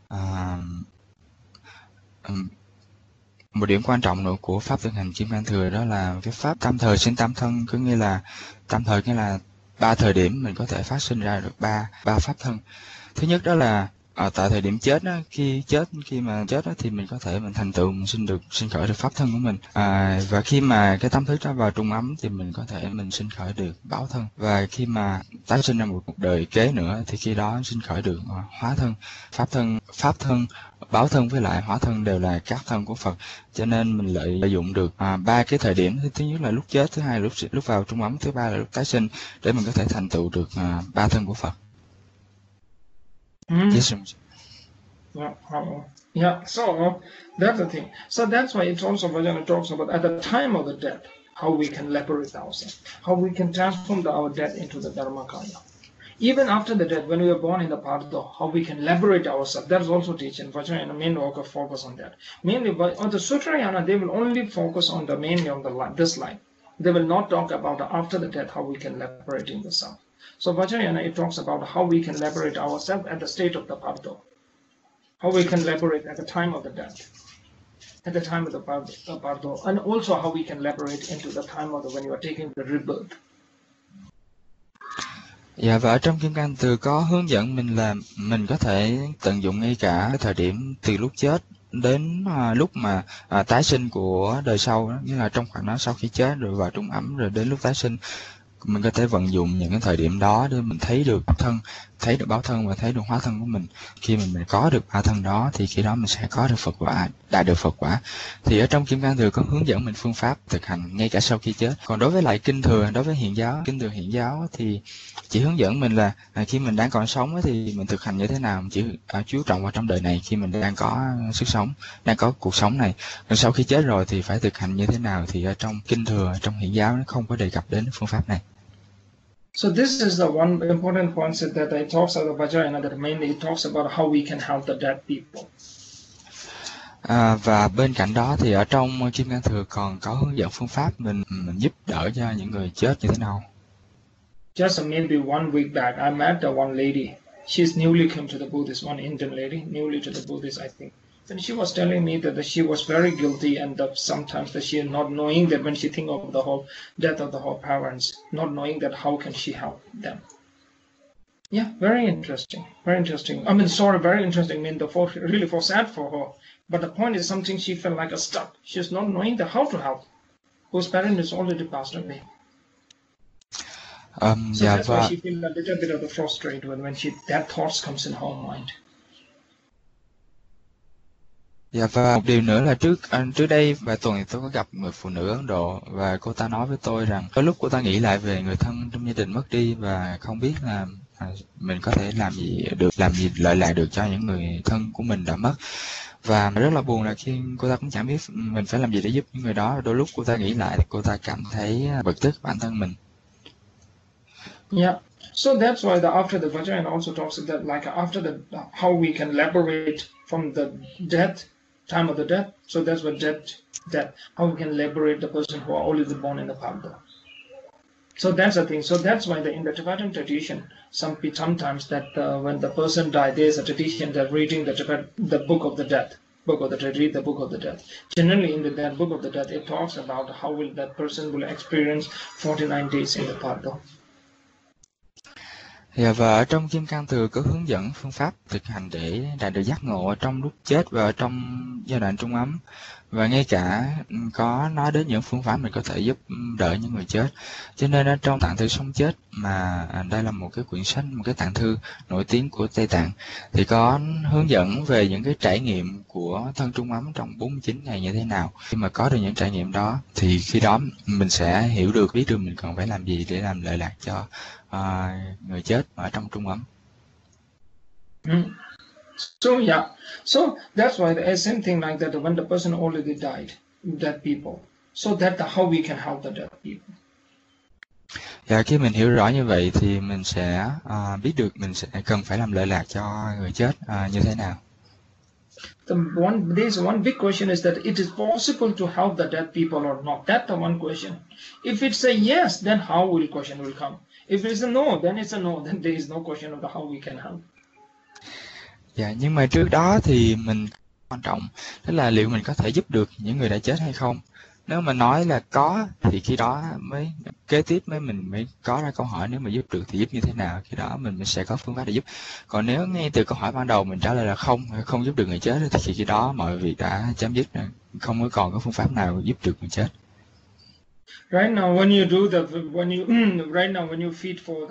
Một điểm quan trọng nữa của pháp thực hành Kim Cang Thừa đó là cái pháp tam thời sinh tam thân, cứ như là tam thời nghĩa là 3 thời điểm mình có thể phát sinh ra được ba pháp thân. Thứ nhất đó là tại thời điểm chết đó, khi mà chết đó, thì mình có thể thành tựu sinh khởi được pháp thân của mình, và khi mà cái tâm thức đó vào trung ấm thì mình có thể sinh khởi được báo thân, và khi mà tái sinh ra một đời kế nữa thì khi đó sinh khởi được hóa thân, pháp thân, báo thân với lại hóa thân đều là các thân của Phật, cho nên mình lợi dụng được 3 cái thời điểm. Thứ nhất là lúc chết, thứ hai là lúc vào trung ấm, thứ ba là lúc tái sinh, để mình có thể thành tựu được 3 thân của Phật. Yes, yeah, so that's the thing. So that's why it's also Vajrayana talks about at the time of the death, how we can liberate ourselves, how we can transform our death into the Dharmakaya. Even after the death, when we are born in the Pardo, how we can liberate ourselves. That's also teaching. Vajrayana main work of focus on that. Mainly, on the Sutrayana, they will only focus on the mainly on this life. They will not talk about after the death how we can liberate in the self. So Vajrayana, it talks about how we can liberate ourselves at the state of the Pardo. How we can liberate at the time of the death. At the time of the Pardo. And also how we can liberate into the time of when you are taking the rebirth. Dạ, và ở trong Kim Cang Thừa có hướng dẫn mình là mình có thể tận dụng ngay cả thời điểm từ lúc chết đến lúc mà tái sinh của đời sau đó, nghĩa là trong khoảng đó sau khi chết rồi vào trung ấm rồi đến lúc tái sinh, mình có thể vận dụng những cái thời điểm đó để mình thấy được thân, thấy được báo thân và thấy được hóa thân của mình. Khi mình có được ba thân đó thì khi đó mình sẽ có được Phật quả, đạt được Phật quả. Thì ở trong Kim Cang Thừa có hướng dẫn mình phương pháp thực hành ngay cả sau khi chết. Còn đối với lại kinh thừa, đối với hiện giáo, kinh thừa hiện giáo thì chỉ hướng dẫn mình là khi mình đang còn sống thì mình thực hành như thế nào, mình chỉ chú trọng vào trong đời này khi mình đang có sức sống, đang có cuộc sống này. Còn sau khi chết rồi thì phải thực hành như thế nào thì ở trong kinh thừa, trong hiện giáo nó không có đề cập đến phương pháp này. So this is the one important concept that I talks about Vajrayana, that mainly it talks about how we can help the dead people. Và bên cạnh đó thì ở trong Kim Cang Thừa còn có hướng dẫn phương pháp mình giúp đỡ cho những người chết như thế nào. Just maybe 1 week back, I met the one lady. She's newly come to the Buddhist, one Indian lady, newly to the Buddhist, I think. And she was telling me that she was very guilty, and that sometimes that she not knowing that when she think of the whole death of the whole parents, not knowing that how can she help them. Yeah, very interesting, very interesting. I mean, sorry, very interesting. I mean, really for sad for her. But the point is something she felt like a stuck. She's not knowing that how to help. Whose parent is already passed away. So that's why she feels a little bit of the frustrated when that thoughts comes in her mind. Dạ, và một điều nữa là trước đây vài tuần thì tôi có gặp người phụ nữ Ấn Độ và cô ta nói với tôi rằng có lúc cô ta nghĩ lại về người thân trong gia đình mất đi và không biết là mình có thể làm gì lợi lại được cho những người thân của mình đã mất. Và rất là buồn là khi cô ta cũng chẳng biết mình phải làm gì để giúp những người đó. Đôi lúc cô ta nghĩ lại thì cô ta cảm thấy bực tức bản thân mình. Yeah. So that's why after the Vajrayana also talks about like after how we can liberate from the death, time of the death. So that's what death, how we can liberate the person who are already born in the Pabda. So that's the thing. So that's why in the Tibetan tradition, sometimes that when the person died, there is a tradition that reading the book of the death. Read the book of the death. Generally, in that book of the death, it talks about how will that person will experience 49 days in the Pabda. Và ở trong Kim Cang Thừa có hướng dẫn phương pháp thực hành để đạt được giác ngộ ở trong lúc chết và ở trong giai đoạn trung ấm. Và ngay cả có nói đến những phương pháp mình có thể giúp đỡ những người chết. Cho nên ở trong Tạng Thư Sống Chết, mà đây là một cái quyển sách, một cái tạng thư nổi tiếng của Tây Tạng, thì có hướng dẫn về những cái trải nghiệm của thân trung ấm trong 49 ngày như thế nào. Khi mà có được những trải nghiệm đó thì khi đó mình sẽ hiểu được, biết được mình cần phải làm gì để làm lợi lạc cho người chết ở trong trung ấm. So yeah, so that's why the same thing like that when the person already died, dead people. So that how we can help the dead people. Và khi mình hiểu rõ như vậy thì mình sẽ biết được mình sẽ cần phải làm lợi lạc cho người chết như thế nào. There's one big question is that it is possible to help the dead people or not. That's the one question. If it's a yes, then how will question will come? If it's a no, then it's a no. Then there is no question of how we can help. Dạ, nhưng mà trước đó thì mình quan trọng đó là liệu mình có thể giúp được những người đã chết hay không. Nếu mà nói là có thì khi đó mới kế tiếp mình mới có ra câu hỏi nếu mà giúp được thì giúp như thế nào, khi đó mình sẽ có phương pháp để giúp. Còn nếu ngay từ câu hỏi ban đầu mình trả lời là không giúp được người chết thì khi đó mọi việc đã chấm dứt, không có còn có phương pháp nào giúp được người chết. Right now when you do when you feed for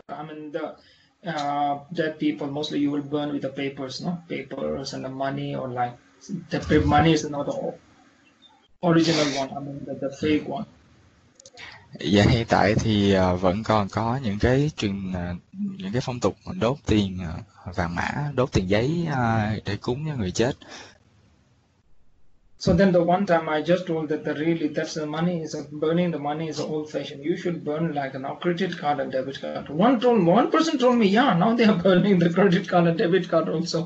dead people, mostly you will burn with the papers, no? Papers and the money, or like the money is not the original one, the fake one. Dạ, hiện tại thì vẫn còn có những cái phong tục đốt tiền vàng mã, đốt tiền giấy để cúng cho người chết. So then the one time I just told that that's the money is burning the money is old fashioned. You should burn like a credit card and debit card. One person told me, yeah, now they are burning the credit card and debit card also.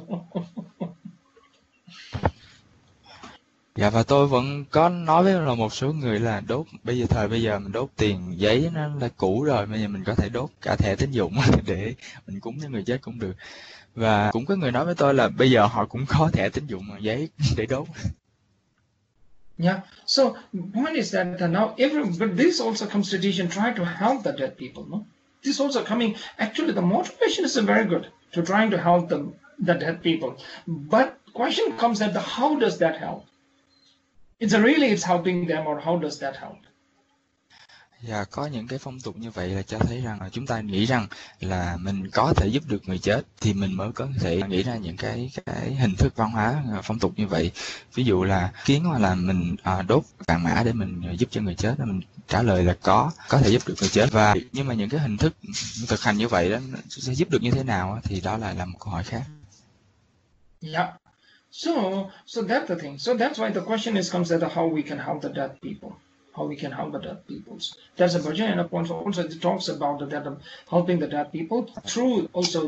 Dạ, và tôi vẫn có nói với một số người là thời bây giờ mình đốt tiền giấy nó là cũ rồi, bây giờ mình có thể đốt cả thẻ tín dụng để mình cúng cho người chết cũng được. Và cũng có người nói với tôi là bây giờ họ cũng có thẻ tín dụng giấy để đốt. Yeah. So point is that now but this also comes tradition try to help the dead people. No, this also coming. Actually, the motivation is very good to trying to help the dead people. But question comes that how does that help? It's helping them, or how does that help? Và có những cái phong tục như vậy là cho thấy rằng chúng ta nghĩ rằng là mình có thể giúp được người chết thì mình mới có thể nghĩ ra những cái hình thức văn hóa phong tục như vậy. Ví dụ là kiến hoặc là mình đốt vàng mã để mình giúp cho người chết, mình trả lời là có thể giúp được người chết. Và nhưng mà những cái hình thức thực hành như vậy đó sẽ giúp được như thế nào thì đó là một câu hỏi khác. Yeah. So that's the thing. So that's why the question comes at how we can help the dead people. How we can help the dead peoples. There's a Vajrayana point also it talks about that helping the dead people through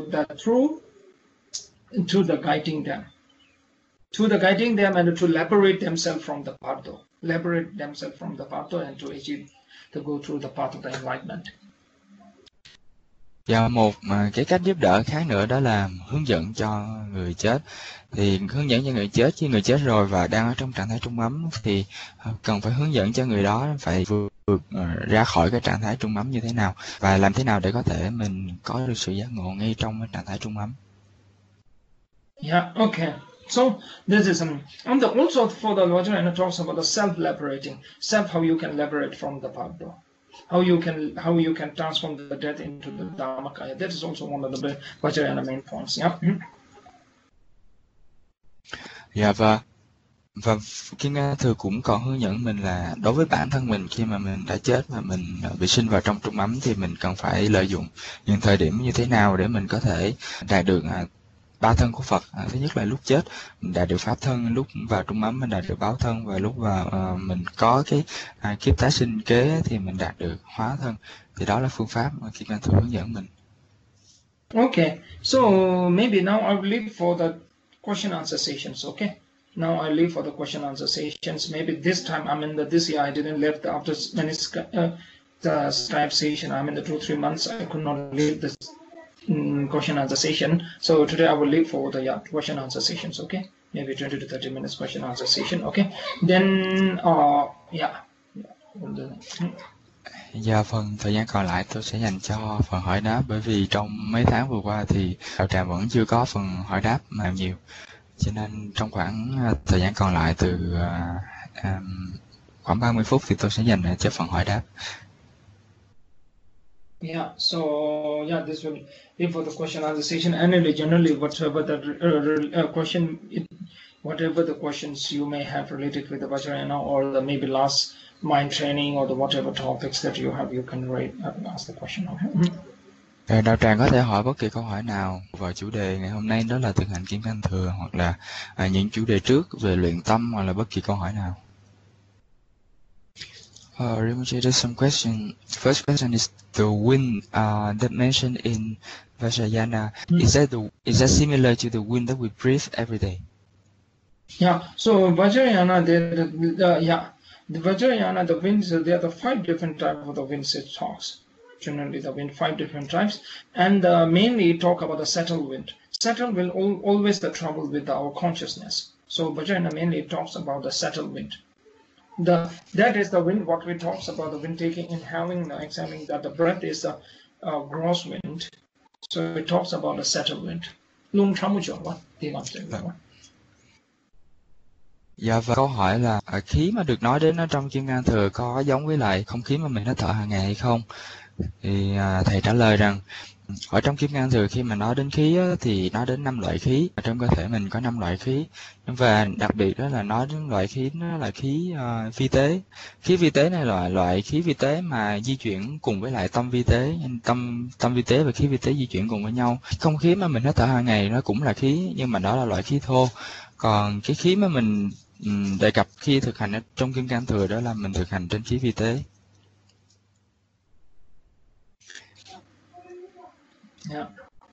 the guiding them. Through the guiding them and to liberate themselves from the pardo. Liberate themselves from the pardo and to achieve to go through the path of the enlightenment. Và một cái cách giúp đỡ khác nữa đó là hướng dẫn cho người chết. Thì hướng dẫn cho người chết, khi người chết rồi và đang ở trong trạng thái trung ấm thì cần phải hướng dẫn cho người đó phải vượt ra khỏi cái trạng thái trung ấm như thế nào và làm thế nào để có thể mình có được sự giác ngộ ngay trong cái trạng thái trung ấm. Yeah, okay. So this is and also for the Vajrayana talks about the self-liberating, how you can liberate from the pardo. How you can transform the death into the Dhammakaya. That is also one of the Vajrayana main points. Yeah. Dạ và Kim Ngân Thừa cũng còn hướng dẫn mình là đối với bản thân mình khi mà mình đã chết mà mình bị sinh vào trong trung ấm thì mình cần phải lợi dụng những thời điểm như thế nào để mình có thể đạt được ba thân của Phật. Thứ nhất là lúc chết mình đạt được pháp thân, lúc vào trung ấm mình đạt được báo thân, và lúc vào mình có cái kiếp tái sinh kế thì mình đạt được hóa thân. Thì đó là phương pháp mà Kim Ngân Thừa hướng dẫn mình. Okay, so maybe now I will leave for the question answer sessions. Okay, now I leave for the question answer sessions. Maybe this time this year I didn't leave after many the Skype session. In the 2-3 months I could not leave this question answer session. So today I will leave for the question answer sessions. Okay, maybe 20 to 30 minutes question answer session. Okay, then Và phần thời gian còn lại tôi sẽ dành cho phần hỏi đáp, bởi vì trong mấy tháng vừa qua thì đạo tràng vẫn chưa có phần hỏi đáp mà nhiều, cho nên trong khoảng thời gian còn lại từ khoảng 30 phút thì tôi sẽ dành cho phần hỏi đáp. Yeah, so this will be for the question answer session. Generally, whatever the questions you may have related with the Vajrayana or the maybe last mind training or the whatever topics that you have, you can ask the question. Okay. Đạo tràng có thể hỏi bất kỳ câu hỏi nào vào chủ đề ngày hôm nay, đó là thực hành Kim Cang Thừa, hoặc là những chủ đề trước về luyện tâm, hoặc là bất kỳ câu hỏi nào. Rinpoche, there's some question. First question is the wind that mentioned in Vajrayana. Is that similar to the wind that we breathe every day? Yeah. So Vajrayana, the Vajrayana, the winds. There are the 5 different types of the winds it talks. Generally, the wind 5 different types, and mainly talk about the settled wind. Settled wind always the trouble with our consciousness. So Vajrayana mainly talks about the settled wind. That is the wind. What we talks about the wind taking, inhaling, exhaling. That the breath is a gross wind. So it talks about the settled wind. Lung chamucho what? Dạ, và câu hỏi là khí mà được nói đến ở trong Kim Cang Thừa có giống với lại không khí mà mình hít thở hàng ngày hay không? Thì thầy trả lời rằng ở trong Kim Cang Thừa khi mà nói đến khí thì nói đến 5 loại khí. Ở trong cơ thể mình có 5 loại khí, và đặc biệt đó là nói đến loại khí nó là khí vi tế. Khí vi tế này là loại khí vi tế mà di chuyển cùng với lại tâm vi tế. Tâm vi tế và khí vi tế di chuyển cùng với nhau. Không khí mà mình hít thở hàng ngày nó cũng là khí, nhưng mà đó là loại khí thô. Còn cái khí mà mình đề cập khi thực hành ở trong Kim Cang Thừa đó là mình thực hành trên khí vi tế. Yeah.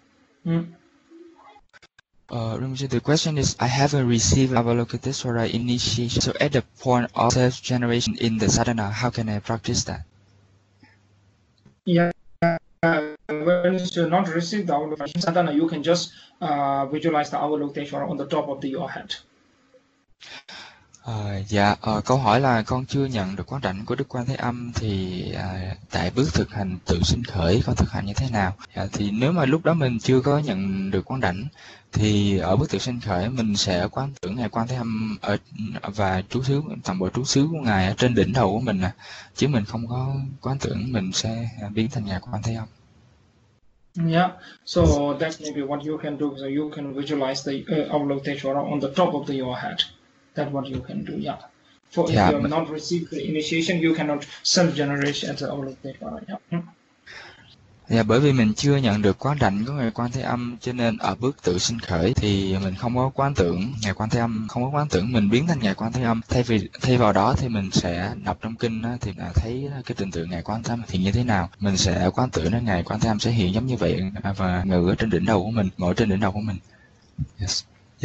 The question is, I haven't received Avalokiteshvara initiation, so at the point of self-generation in the sadhana, how can I practice that? Yeah, when you not receive the Avalokiteshvara sadhana, you can just visualize the Avalokiteshvara on the top of your head. Câu hỏi là con chưa nhận được quán đảnh của Đức Quan Thế Âm thì tại bước thực hành tự sinh khởi con thực hành như thế nào? Thì nếu mà lúc đó mình chưa có nhận được quán đảnh thì ở bước tự sinh khởi mình sẽ quán tưởng ngài Quan Thế Âm và trú xứ toàn bộ trú xứ của ngài ở trên đỉnh đầu của mình chứ mình không có quán tưởng mình sẽ biến thành ngài Quan Thế Âm. Yeah, so that may be what you can do. So you can visualize the Avalokiteshvara on the top of your head. That's what you can do. Yeah. For if you have not received the initiation, you cannot self-generate as Avalokiteshvara. Yeah. Bởi vì mình chưa nhận được quán đảnh của ngài Quan Thế Âm cho nên ở bước tự sinh khởi thì mình không có quán tưởng ngài Quan Thế Âm, không có quán tưởng mình biến thành ngài Quan Thế Âm. Thay vào đó thì mình sẽ đọc trong kinh thì thấy cái trình tự ngài Quan Thế Âm hiện như thế nào. Mình sẽ quán tưởng đến ngài Quan Thế Âm sẽ hiện giống như vậy và ngự ở trên đỉnh đầu của mình, ngồi trên đỉnh đầu của mình. Yes.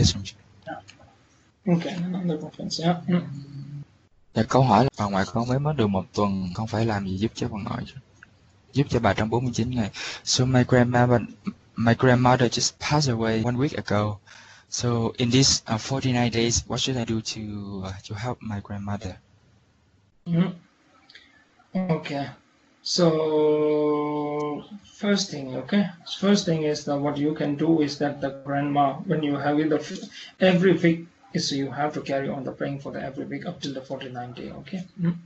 Okay, another reference. Yeah. Câu hỏi là bà ngoại con mới được 1 tuần, con phải làm gì giúp cho bà ngoại giúp cho bà trong 49 ngày. So my grandmother just passed away 1 week ago. So in these 49 days, what should I do to help my grandmother? Okay. So first thing is that what you can do is that the grandma, when you have every week, is you have to carry on the praying for the every week up till the 49 day. Okay.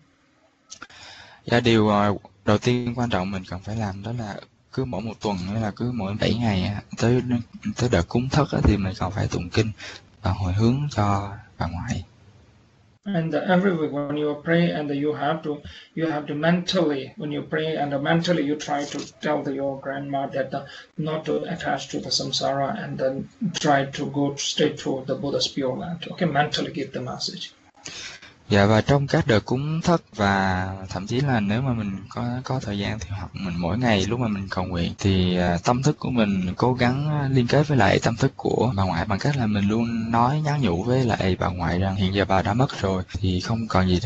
Điều đầu tiên quan trọng mình cần phải làm đó là cứ mỗi 1 tuần hay là cứ mỗi 7 ngày tới đợt cúng thất thì mình còn phải tụng kinh và hồi hướng cho bà ngoại. And every week when you pray, and you have to mentally, when you pray and mentally you try to tell your grandma that not to attach to the samsara, and then try to go straight to the Buddha's Pure Land. Okay, mentally give the message. Và trong các đợt cúng thất và thậm chí là nếu mà mình có thời gian thì hoặc mình mỗi ngày lúc mà mình cầu nguyện thì tâm thức của mình cố gắng liên kết với lại tâm thức của bà ngoại bằng cách là mình luôn nhắn nhủ với lại bà ngoại rằng hiện giờ bà đã mất rồi thì không còn gì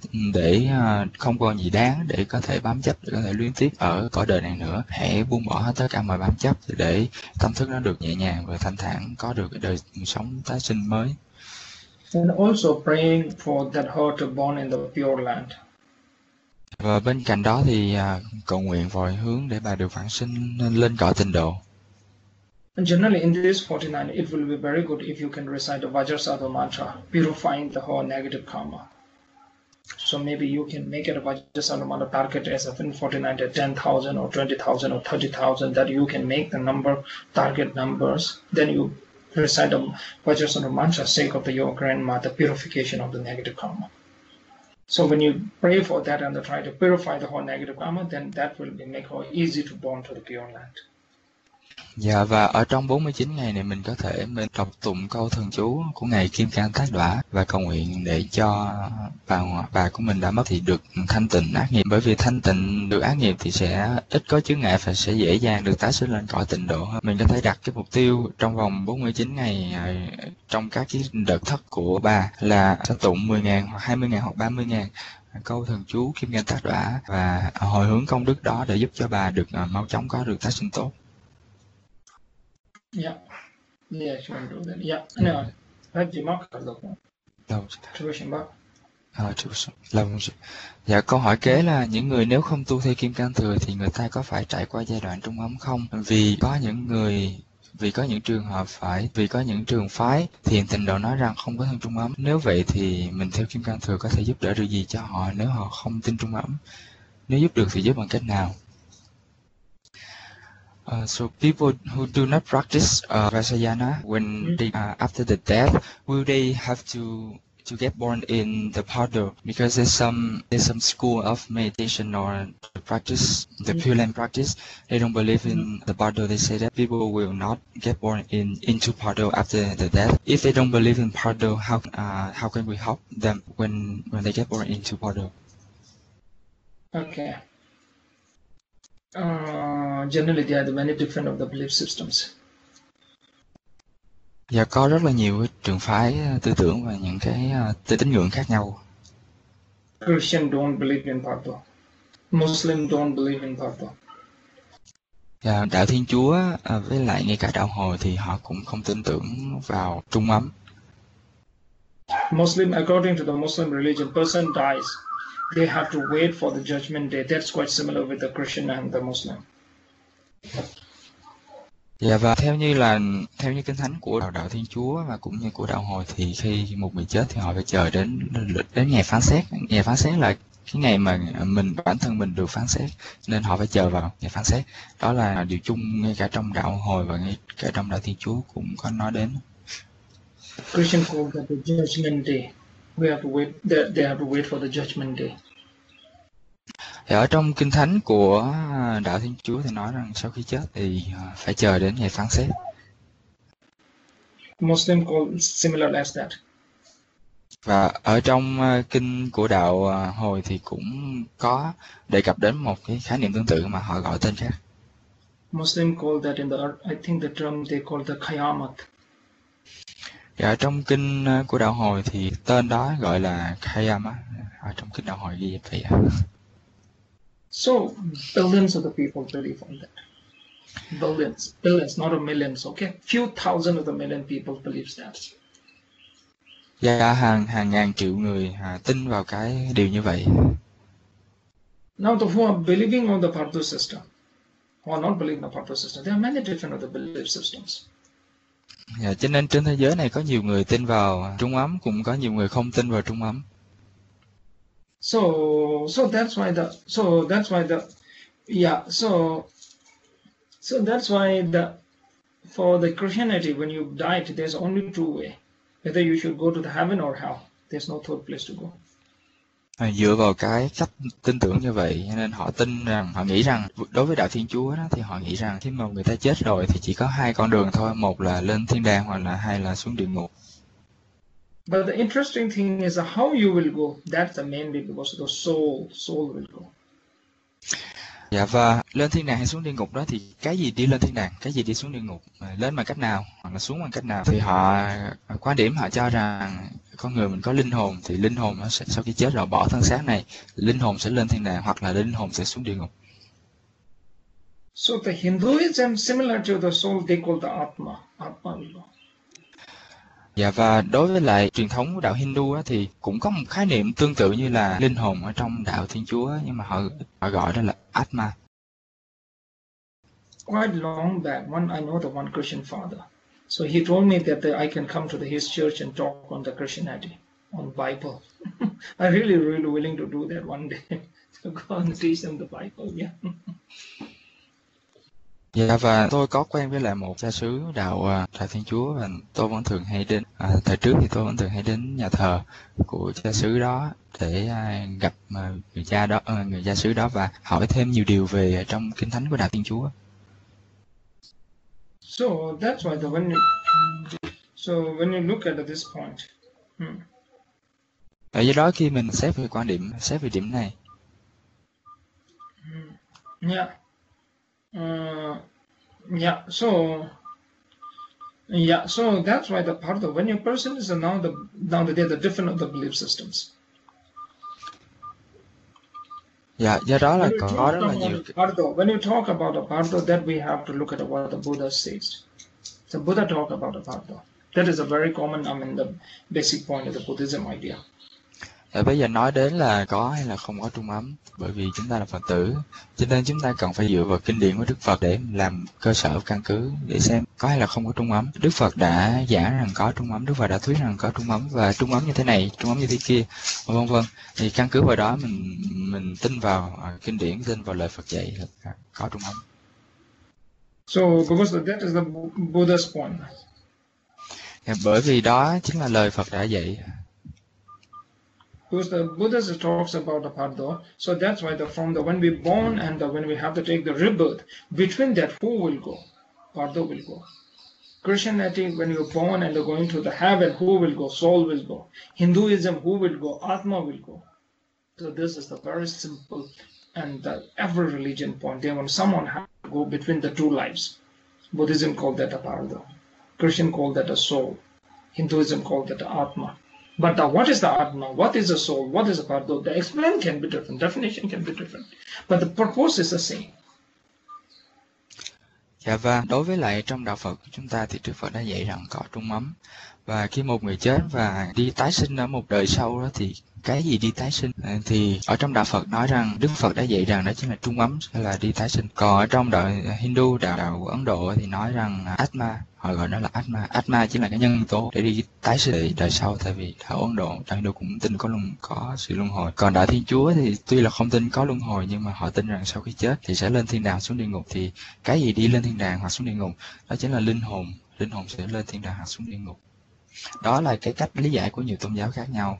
không còn gì đáng để có thể bám chấp, để có thể luyến tiếc ở cõi đời này nữa. Hãy buông bỏ hết tất cả mọi bám chấp để tâm thức nó được nhẹ nhàng và thanh thản, có được cái đời sống tái sinh mới. And also praying for that her to born in the Pure Land. Và bên cạnh đó thì cầu nguyện và hồi hướng để bà được vãng sinh lên cõi tịnh độ. And generally in this 49, it will be very good if you can recite the Vajrasattva mantra, purifying the whole negative karma. So maybe you can make it a Vajrasattva mantra target as a 49 at 10,000 or 20,000 or 30,000, that you can make the target numbers. Then you recite the Vajrasattva mantra sake of your grandma, the purification of the negative karma. So when you pray for that and try to purify the whole negative karma, then that will make it easy to born to the Pure Land. Và ở trong 49 ngày này mình có thể đọc tụng câu thần chú của ngài Kim Cang Tác Đọa và cầu nguyện để cho bà của mình đã mất thì được thanh tịnh ác nghiệp, bởi vì thanh tịnh được ác nghiệp thì sẽ ít có chướng ngại và sẽ dễ dàng được tái sinh lên cõi tịnh độ. Mình có thể đặt cái mục tiêu trong vòng 49 ngày trong các cái đợt thất của bà là sẽ tụng 10.000 hoặc 20.000 hoặc 30.000 câu thần chú Kim Cang Tác Đọa và hồi hướng công đức đó để giúp cho bà được mau chóng có được tái sinh tốt. Yeah, you can do that. Yeah, anyway, câu hỏi kế là những người nếu không tu theo Kim Cang Thừa thì người ta có phải trải qua giai đoạn trung ấm không? Vì có những trường phái thiền tịnh độ nói rằng không có thân trung ấm. Nếu vậy thì mình theo Kim Cang Thừa có thể giúp đỡ được gì cho họ nếu họ không tin trung ấm? Nếu giúp được thì giúp bằng cách nào? So people who do not practice Vajrayana when they after the death, will they have to get born in the Pardo? Because there's some school of meditation or practice the Pure Land practice. They don't believe in the Pardo. They say that people will not get born into Pardo after the death. If they don't believe in Pardo, how can we help them when they get born into Pardo? Okay. Generally there are many different of the belief systems. Có rất là nhiều trường phái tư tưởng và những cái tín ngưỡng khác nhau. Christian don't believe in Pardo. Muslim don't believe in Pardo. Đạo Thiên Chúa với lại ngay cả đạo Hồi thì họ cũng không tin tưởng vào trung ấm. Muslim, according to the Muslim religion, person dies, they have to wait for the judgment day. That's quite similar with the Christian and the Muslim. Dạ, và theo như kinh thánh của đạo Thiên Chúa và cũng như của đạo Hồi thì khi một người chết thì họ phải chờ đến ngày phán xét. Ngày phán xét là cái ngày mà bản thân mình được phán xét, nên họ phải chờ vào ngày phán xét. Đó là điều chung ngay cả trong đạo Hồi và ngay cả trong đạo Thiên Chúa cũng có nói đến. Christian call that the judgment day. We have to wait. They have to wait for the judgment day. Thì ở trong kinh thánh của đạo Thiên Chúa thì nói rằng sau khi chết thì phải chờ đến ngày phán xét. Muslim call similar as that. Và ở trong kinh của đạo Hồi thì cũng có đề cập đến một cái khái niệm tương tự mà họ gọi tên khác. Muslim call that in the, I think the term they call the Qiyamah. Và ở trong kinh của đạo Hồi thì tên đó gọi là Qiyamah. Ở trong kinh đạo Hồi ghi vậy. So billions of the people believe on that. Billions, not a millions. Okay, few thousand of the million people believe that. Và hàng ngàn triệu người tin vào cái điều như vậy. Now the who are believing on the Pardo system, who are not believing on the Pardo system, there are many different other belief systems. Cho nên trên thế giới này có nhiều người tin vào Trung Ấm, cũng có nhiều người không tin vào Trung Ấm. So that's why for the Christianity, when you died, there's only two way. Whether you should go to the heaven or hell. There's no third place to go. Dựa vào cái cách tin tưởng như vậy, nên họ nghĩ rằng đối với đạo Thiên Chúa đó, thì họ nghĩ rằng khi mà người ta chết rồi thì chỉ có hai con đường thôi, một là lên thiên đàng hoặc là hai là xuống địa ngục. But the interesting thing is how you will go. That's the main bit, because the soul will go. Dạ, và lên thiên đàng hay xuống địa ngục đó thì cái gì đi lên thiên đàng, cái gì đi xuống địa ngục, lên bằng cách nào hoặc là xuống bằng cách nào, thì quan điểm họ cho rằng con người mình có linh hồn, thì linh hồn nó sẽ, sau khi chết rồi bỏ thân xác này, linh hồn sẽ lên thiên đàng hoặc là linh hồn sẽ xuống địa ngục. So the Hinduism similar to the soul, they call the Atma. Atma will go. Dạ, và đối với lại truyền thống của đạo Hindu á, thì cũng có một khái niệm tương tự như là linh hồn ở trong đạo Thiên Chúa, nhưng mà họ gọi đó là Atma. Quite long back, I know the one Christian father. So he told me that I can come to his church and talk on the Christianity, on Bible. I'm really willing to do that one day. To go and teach them the Bible, yeah. Dạ, và tôi có quen với lại một cha xứ đạo Thiên Chúa, và tôi vẫn thường hay đến thời trước thì tôi vẫn thường hay đến nhà thờ của cha xứ đó để gặp người cha xứ đó và hỏi thêm nhiều điều về trong kinh thánh của đạo Thiên Chúa. So that's why when you look at this point. Do đó khi mình xét về điểm này. Yeah. So that's why the Pardo, when your person is now that they're the different of the belief systems. Dạ, do đó là có rất là nhiều. Pardo, when you talk about a Pardo, that we have to look at what the Buddha says. The Buddha talk about a Pardo. That is a very common, the basic point of the Buddhism idea. Bây giờ nói đến là có hay là không có Trung Ấm, bởi vì chúng ta là Phật tử, cho nên chúng ta cần phải dựa vào kinh điển của Đức Phật để làm cơ sở căn cứ để xem có hay là không có Trung Ấm. Đức Phật đã giảng rằng có Trung Ấm, Đức Phật đã thuyết rằng có Trung Ấm, và Trung Ấm như thế này, Trung Ấm như thế kia, vân vân. Thì căn cứ vào đó mình tin vào kinh điển, tin vào lời Phật dạy là có Trung Ấm. So because that is the Buddha's point. Bởi vì đó chính là lời Phật đã dạy. Because the Buddha talks about the Pardo, so that's why when we born and when we have to take the rebirth, between that who will go? Pardo will go. Christianity, when you're born and you're going to the heaven, who will go? Soul will go. Hinduism, who will go? Atma will go. So this is the very simple and every religion point. They want someone have to go between the two lives. Buddhism called that a Pardo. Christian called that a soul. Hinduism called that a Atma. But what is the Atma? What is the soul? What is the Pardo? The explanation can be different, definition can be different, but the purpose is the same. Dạ, và đối với lại trong đạo Phật của chúng ta thì Đức Phật đã dạy rằng có Trung Ấm, Và khi một người chết và đi tái sinh ở một đời sau đó thì cái gì đi tái sinh? Thì ở trong đạo Phật nói rằng Đức Phật đã dạy rằng đó chính là trung ấm hay là đi tái sinh. Còn ở trong đạo Hindu, đạo của Ấn Độ thì nói rằng Atma, họ gọi nó là Atma. Atma chính là cái nhân tố để đi tái sinh đời sau, tại vì đạo Ấn Độ, đạo Hindu cũng tin có sự luân hồi. Còn đạo Thiên Chúa thì tuy là không tin có luân hồi nhưng mà họ tin rằng sau khi chết thì sẽ lên thiên đàng xuống địa ngục. Thì cái gì đi lên thiên đàng hoặc xuống địa ngục? Đó chính là linh hồn. Linh hồn sẽ lên thiên đàng hoặc xuống địa ngục. Đó là cái cách lý giải của nhiều tôn giáo khác nhau.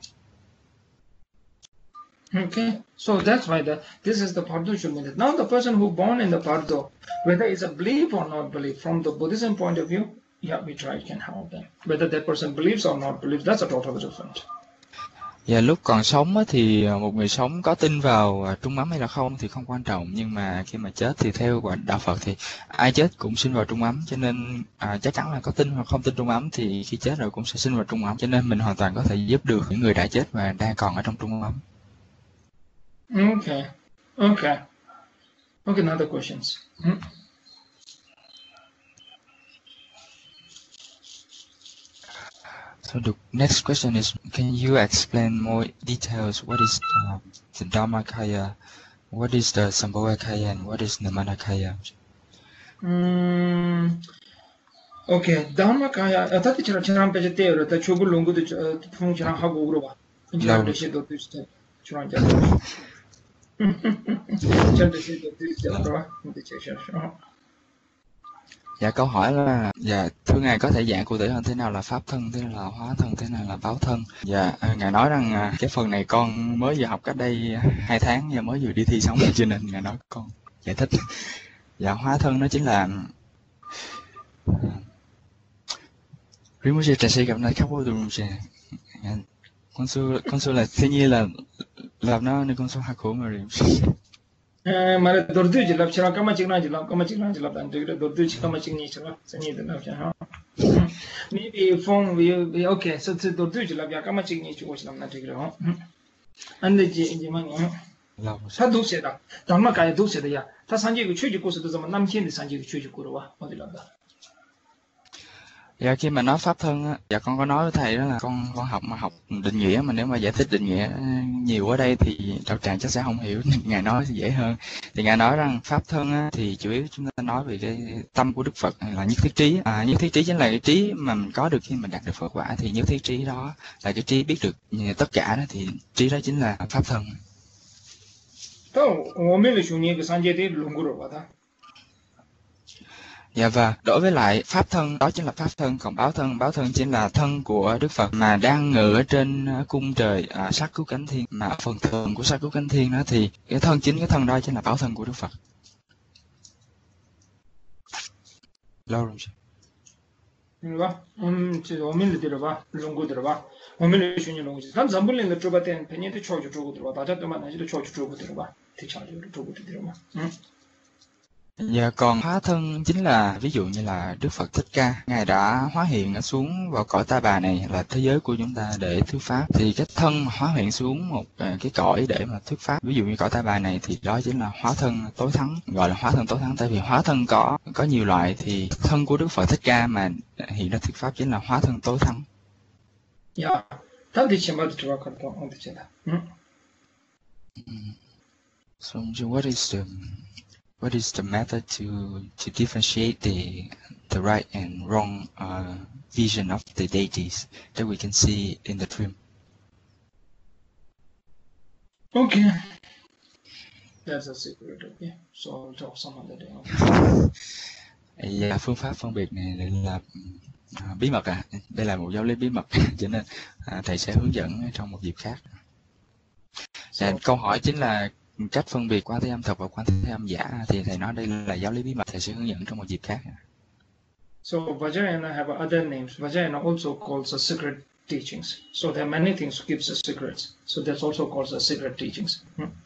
Okay, so that's why this is the Pardo Shumit. Now the person who born in the Pardo, whether it's a belief or not belief, from the Buddhism point of view, yeah, we try can help them. Whether that person believes or not believes, that's a totally different. Và lúc còn sống thì một người sống có tin vào trung ấm hay là không thì không quan trọng, nhưng mà khi mà chết thì theo đạo Phật thì ai chết cũng sinh vào trung ấm, cho nên chắc chắn là có tin hoặc không tin trung ấm thì khi chết rồi cũng sẽ sinh vào trung ấm, cho nên mình hoàn toàn có thể giúp được những người đã chết và đang còn ở trong trung ấm. Okay, another questions. So the next question is, can you explain more details? What is the Dharmakaya? What is the Sambhogakaya and what is the Manakaya? Okay, Dharmakaya. Tati chirang peje teo ta chogu lungu de phung chirang hago uroba. Chirang de shedo tu ste chirang ja. Chirang de shedo tu ste uroba. De chesha. Dạ, câu hỏi là thưa Ngài có thể giảng cụ thể hơn thế nào là pháp thân, thế nào là hóa thân, thế nào là báo thân? Ngài nói rằng cái phần này con mới vừa học cách đây 2 tháng và mới vừa đi thi xong cho nên Ngài nói con giải thích. Hóa thân nó chính là Rimuji Trasi gặp nơi khắp vô đường con sư là thiên nhiên là làm nó nên con số hạ khổ mà Mara dordu jilap chira kama chikna jilap dan tigre dordu chikama chikni chira sani dan cha. Maybe phone we okay, so dordu jilap ya kama chikni chuo chilam na tigre ho. Ande ji mani ho. Sa du se da. Dhamma kaya du se da ya. Ta sanje gu chuji ko se da zaman nam chen de sanje gu chuji ko ro wa. Odi la da. Khi mà nói pháp thân con có nói với thầy đó là con học định nghĩa, mà nếu mà giải thích định nghĩa nhiều ở đây thì đạo tràng chắc sẽ không hiểu, Ngài nói dễ hơn. Thì Ngài nói rằng pháp thân thì chủ yếu chúng ta nói về cái tâm của Đức Phật là nhất thiết trí. Nhất thiết trí chính là cái trí mà mình có được khi mình đạt được Phật quả, thì nhất thiết trí đó là cái trí biết được tất cả đó, thì trí đó chính là pháp thân. Và đối với lại pháp thân đó chính là pháp thân, còn báo thân chính là thân của Đức Phật mà đang ngự ở trên cung trời sát cứu cánh thiên, mà phần thượng của sát cứu cánh thiên đó thì cái thân đó chính là báo thân của Đức Phật. Lâu rồi. Còn hóa thân chính là ví dụ như là Đức Phật Thích Ca, Ngài đã hóa hiện xuống vào cõi Ta Bà này là thế giới của chúng ta để thuyết pháp, thì cái thân hóa hiện xuống một cái cõi để mà thuyết pháp, ví dụ như cõi Ta Bà này thì đó chính là hóa thân tối thắng, gọi là hóa thân tối thắng, tại vì hóa thân có nhiều loại, thì thân của Đức Phật Thích Ca mà hiện ra thuyết pháp chính là hóa thân tối thắng. So what is the method to differentiate the right and wrong vision of the deities that we can see in the dream? Okay, that's a secret. Okay, so I'll talk some other day. Phương pháp phân biệt này là bí mật đây là một giáo lý bí mật cho nên thầy sẽ hướng dẫn trong một dịp khác. Câu hỏi chính là cách phân biệt Quan Thế Âm thật và Quan Thế Âm giả, thì thầy nói đây là giáo lý bí mật, thầy sẽ hướng dẫn trong một dịp khác. So Vajrayana have other names. Vajrayana also calls a secret teachings. So there are many things keeps a secrets. So that's also called a secret teachings.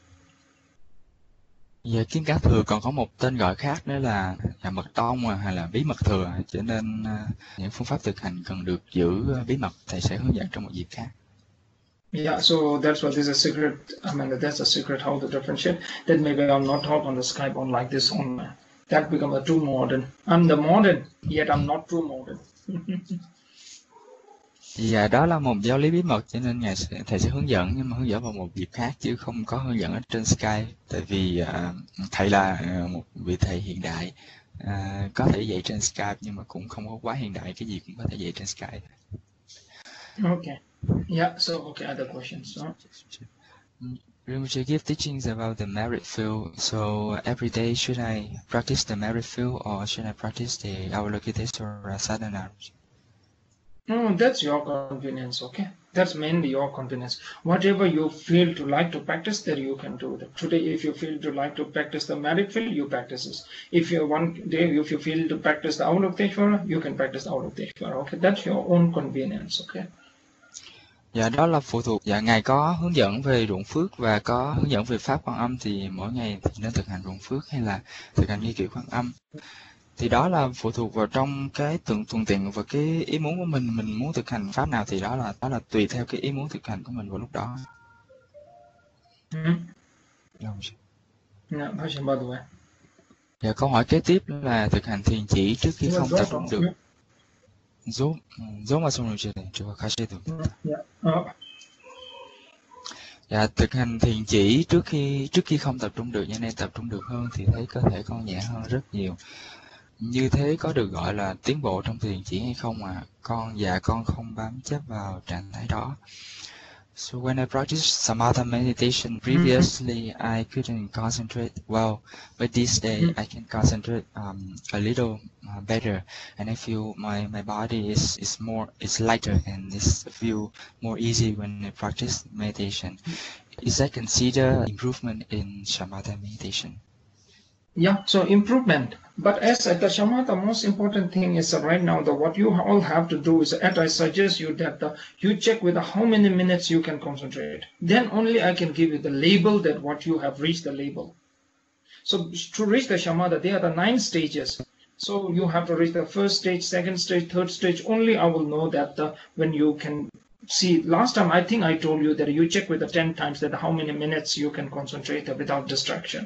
Kim Cang Thừa còn có một tên gọi khác nữa là mật tông hay là bí mật thừa, cho nên những phương pháp thực hành cần được giữ bí mật, thầy sẽ hướng dẫn trong một dịp khác. Yeah, so that's why this is a secret. I mean, that's a secret how to differentiate. That maybe I'll not talk on the Skype on like this on that become a true modern. I'm the modern, yet I'm not true modern. Dạ, đó là một giáo lý bí mật cho nên thầy sẽ hướng dẫn, nhưng mà hướng dẫn vào một dịp khác chứ không có hướng dẫn ở trên Skype. Tại vì thầy là một vị thầy hiện đại, có thể dạy trên Skype nhưng mà cũng không có quá hiện đại, cái gì cũng có thể dạy trên Skype. Okay. Yeah. So okay, other questions. Rinpoche give teachings about the merit field. So every day should I practice the merit field or should I practice the Avalokiteshvara sadhana? No, that's your convenience, okay? That's mainly your convenience. Whatever you feel to like to practice, that you can do that. Today, if you feel to like to practice the merit field, you practice this. If you one day, if you feel to practice the Avalokiteshvara, you can practice the Avalokiteshvara, okay? That's your own convenience, okay? Dạ, đó là phụ thuộc. Dạ, Ngài có hướng dẫn về ruộng phước và có hướng dẫn về Pháp Quan Âm, thì mỗi ngày thì nên thực hành ruộng phước hay là thực hành nghi kỷ Quan Âm. Thì đó là phụ thuộc vào trong cái thuận tiện và cái ý muốn của mình muốn thực hành Pháp nào thì đó là tùy theo cái ý muốn thực hành của mình vào lúc đó. Dạ, câu hỏi kế tiếp là thực hành thiền chỉ trước khi không tập trung được. Dạ, thực hành thiền chỉ trước khi không tập trung được, cho nên tập trung được hơn thì thấy cơ thể con nhẹ hơn rất nhiều. Như thế có được gọi là tiến bộ trong thiền chỉ hay không ạ? Con không bám chấp vào trạng thái đó. So when I practiced Samatha meditation previously, I couldn't concentrate well, but this day I can concentrate a little better, and I feel my body is lighter and feel more easy when I practice meditation. Is that considered improvement in Samatha meditation? Yeah, so improvement. But as at the Shamatha, most important thing is right now that what you all have to do is that I suggest you that you check with how many minutes you can concentrate. Then only I can give you the label that what you have reached the label. So to reach the Shamatha, there are the 9 stages. So you have to reach the first stage, second stage, third stage. Only I will know that when you can see. Last time I think I told you that you check with the 10 times that how many minutes you can concentrate without distraction.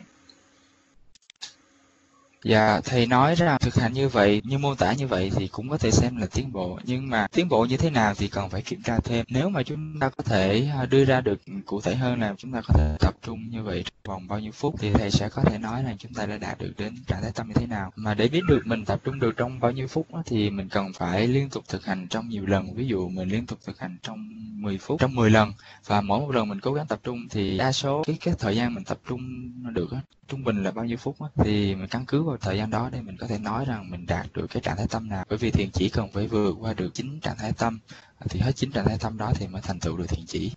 Dạ, thầy nói rằng thực hành như vậy, như mô tả như vậy thì cũng có thể xem là tiến bộ, nhưng mà tiến bộ như thế nào thì cần phải kiểm tra thêm. Nếu mà chúng ta có thể đưa ra được cụ thể hơn là chúng ta có thể tập trung như vậy trong vòng bao nhiêu phút thì thầy sẽ có thể nói là chúng ta đã đạt được đến trạng thái tâm như thế nào. Mà để biết được mình tập trung được trong bao nhiêu phút thì mình cần phải liên tục thực hành trong nhiều lần. Ví dụ mình liên tục thực hành trong 10 phút, trong 10 lần, và mỗi một lần mình cố gắng tập trung thì đa số cái thời gian mình tập trung được trung bình là bao nhiêu phút thì mình căn cứ vào thời gian đó để mình có thể nói rằng mình đạt được cái trạng thái tâm nào. Bởi vì thiền chỉ cần phải vượt qua được 9 trạng thái tâm, thì hết 9 trạng thái tâm đó thì mới thành tựu được thiền chỉ.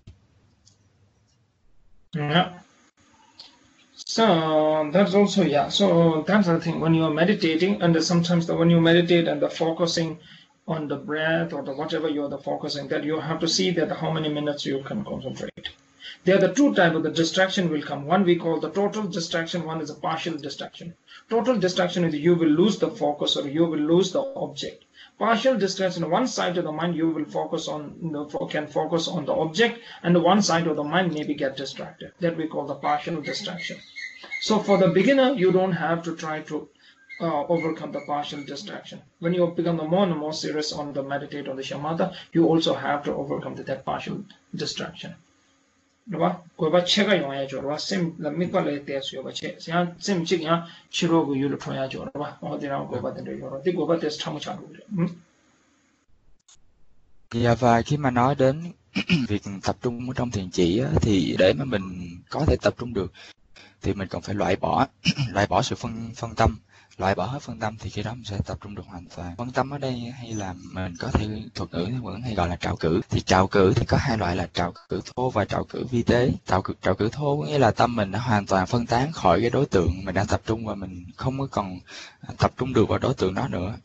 Yeah. So that's also, yeah. So that's the thing when you are meditating, and sometimes when you meditate and the focusing on the breath or the whatever you are focusing, that you have to see that how many minutes you can concentrate. There are the 2 types of the distraction will come. One we call the total distraction, one is a partial distraction. Total distraction is you will lose the focus or you will lose the object. Partial distraction, one side of the mind you will can focus on the object, and one side of the mind maybe get distracted. That we call the partial distraction. So for the beginner, you don't have to try to overcome the partial distraction. When you become more and more serious on the meditate on the shamatha, you also have to overcome that partial distraction. Đúng không? Cô bác check cái này cho, đúng không? Xem là mình có lấy test rồi, bác check. Xem check nhá, chiro của you được thôi cho, đúng không? Ở đây nào cô bác tên đấy rồi, thì cô bác test tham khảo được. Dạ, và khi mà nói đến việc tập trung ở trong thiền chỉ thì để mà mình có thể tập trung được thì mình cần phải loại bỏ sự phân tâm. Loại bỏ hết phân tâm thì khi đó mình sẽ tập trung được hoàn toàn. Phân tâm ở đây hay là mình có thể thuật ngữ vẫn hay gọi là trạo cử. Thì trạo cử thì có 2 loại là trạo cử thô và trạo cử vi tế. Trạo cử thô có nghĩa là tâm mình đã hoàn toàn phân tán khỏi cái đối tượng mình đang tập trung và mình không có còn tập trung được vào đối tượng đó nữa.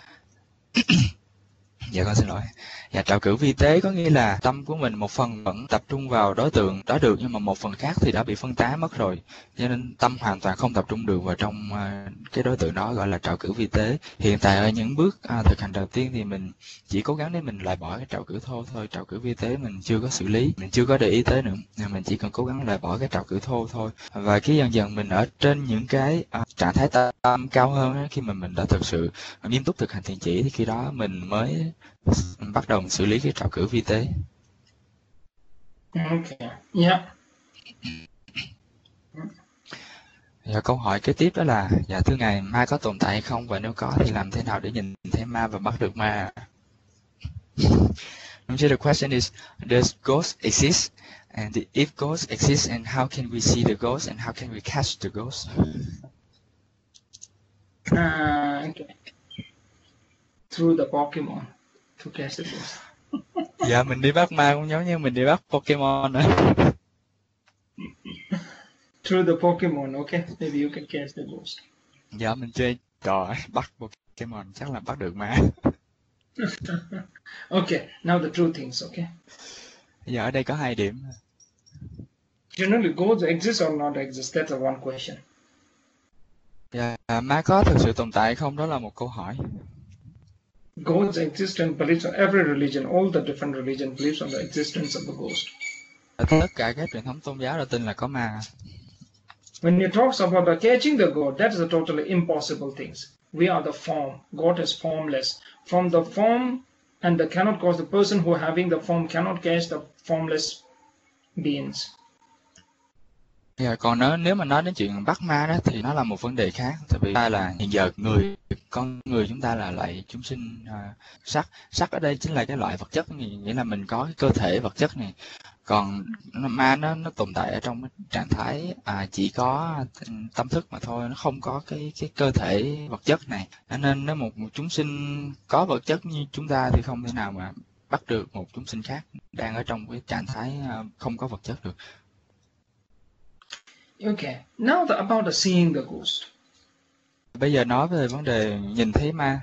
Dạ con xin lỗi. Dạ, trạo cử vi tế có nghĩa là tâm của mình một phần vẫn tập trung vào đối tượng đó được, nhưng mà một phần khác thì đã bị phân tán mất rồi, cho nên tâm hoàn toàn không tập trung được vào trong cái đối tượng đó, gọi là trạo cử vi tế. Hiện tại ở những bước thực hành đầu tiên thì mình chỉ cố gắng để mình loại bỏ cái trạo cử thô thôi. Trạo cử vi tế mình chưa có xử lý, mình chưa có để ý tới nữa, mình chỉ cần cố gắng loại bỏ cái trạo cử thô thôi. Và cái dần dần mình ở trên những cái trạng thái tâm cao hơn khi mà mình đã thực sự nghiêm túc thực hành thiền chỉ thì khi đó mình mới bắt đầu đồng xử lý cái trào cử vi tế. Okay. Yeah. Và câu hỏi kế tiếp đó là, dạ thưa Ngài, ma có tồn tại hay không, và nếu có thì làm thế nào để nhìn thấy ma và bắt được ma? The question is, does ghost exist? And if ghosts exist, and how can we see the ghost, and how can we catch the ghost? Okay. Through the Pokemon to catch the ghost. Dạ, mình đi bắt ma cũng giống như mình đi bắt Pokemon nữa. Through the Pokemon, okay? Maybe you can catch the ghost. Dạ, mình chơi trò bắt Pokemon chắc là bắt được ma. Okay, now the true things, okay? Dạ, ở đây có 2 điểm. Generally, ghosts exist or not exist? That's a one question. Dạ, ma có thực sự tồn tại hay không? Đó là một câu hỏi. Ghosts exist and beliefs of every religion, all the different religion believes on the existence of the ghost. Tất cả các truyền thống tôn giáo đều tin là có ma. When it talks about the catching the ghost, that is a totally impossible thing. We are the form. God is formless. From the form, and the cannot cause the person who having the form cannot catch the formless beings. Dạ, còn nếu mà nói đến chuyện bắt ma đó thì nó là một vấn đề khác. Tại vì ta là hiện giờ con người chúng ta là loại chúng sinh sắc ở đây chính là cái loại vật chất, nghĩa là mình có cái cơ thể vật chất này. Còn ma nó tồn tại ở trong cái trạng thái chỉ có tâm thức mà thôi, nó không có cái cơ thể vật chất này. Nên nếu một chúng sinh có vật chất như chúng ta thì không thể nào mà bắt được một chúng sinh khác đang ở trong cái trạng thái không có vật chất được. Okay, now about the seeing the ghost. Bây giờ nói về vấn đề nhìn thấy ma.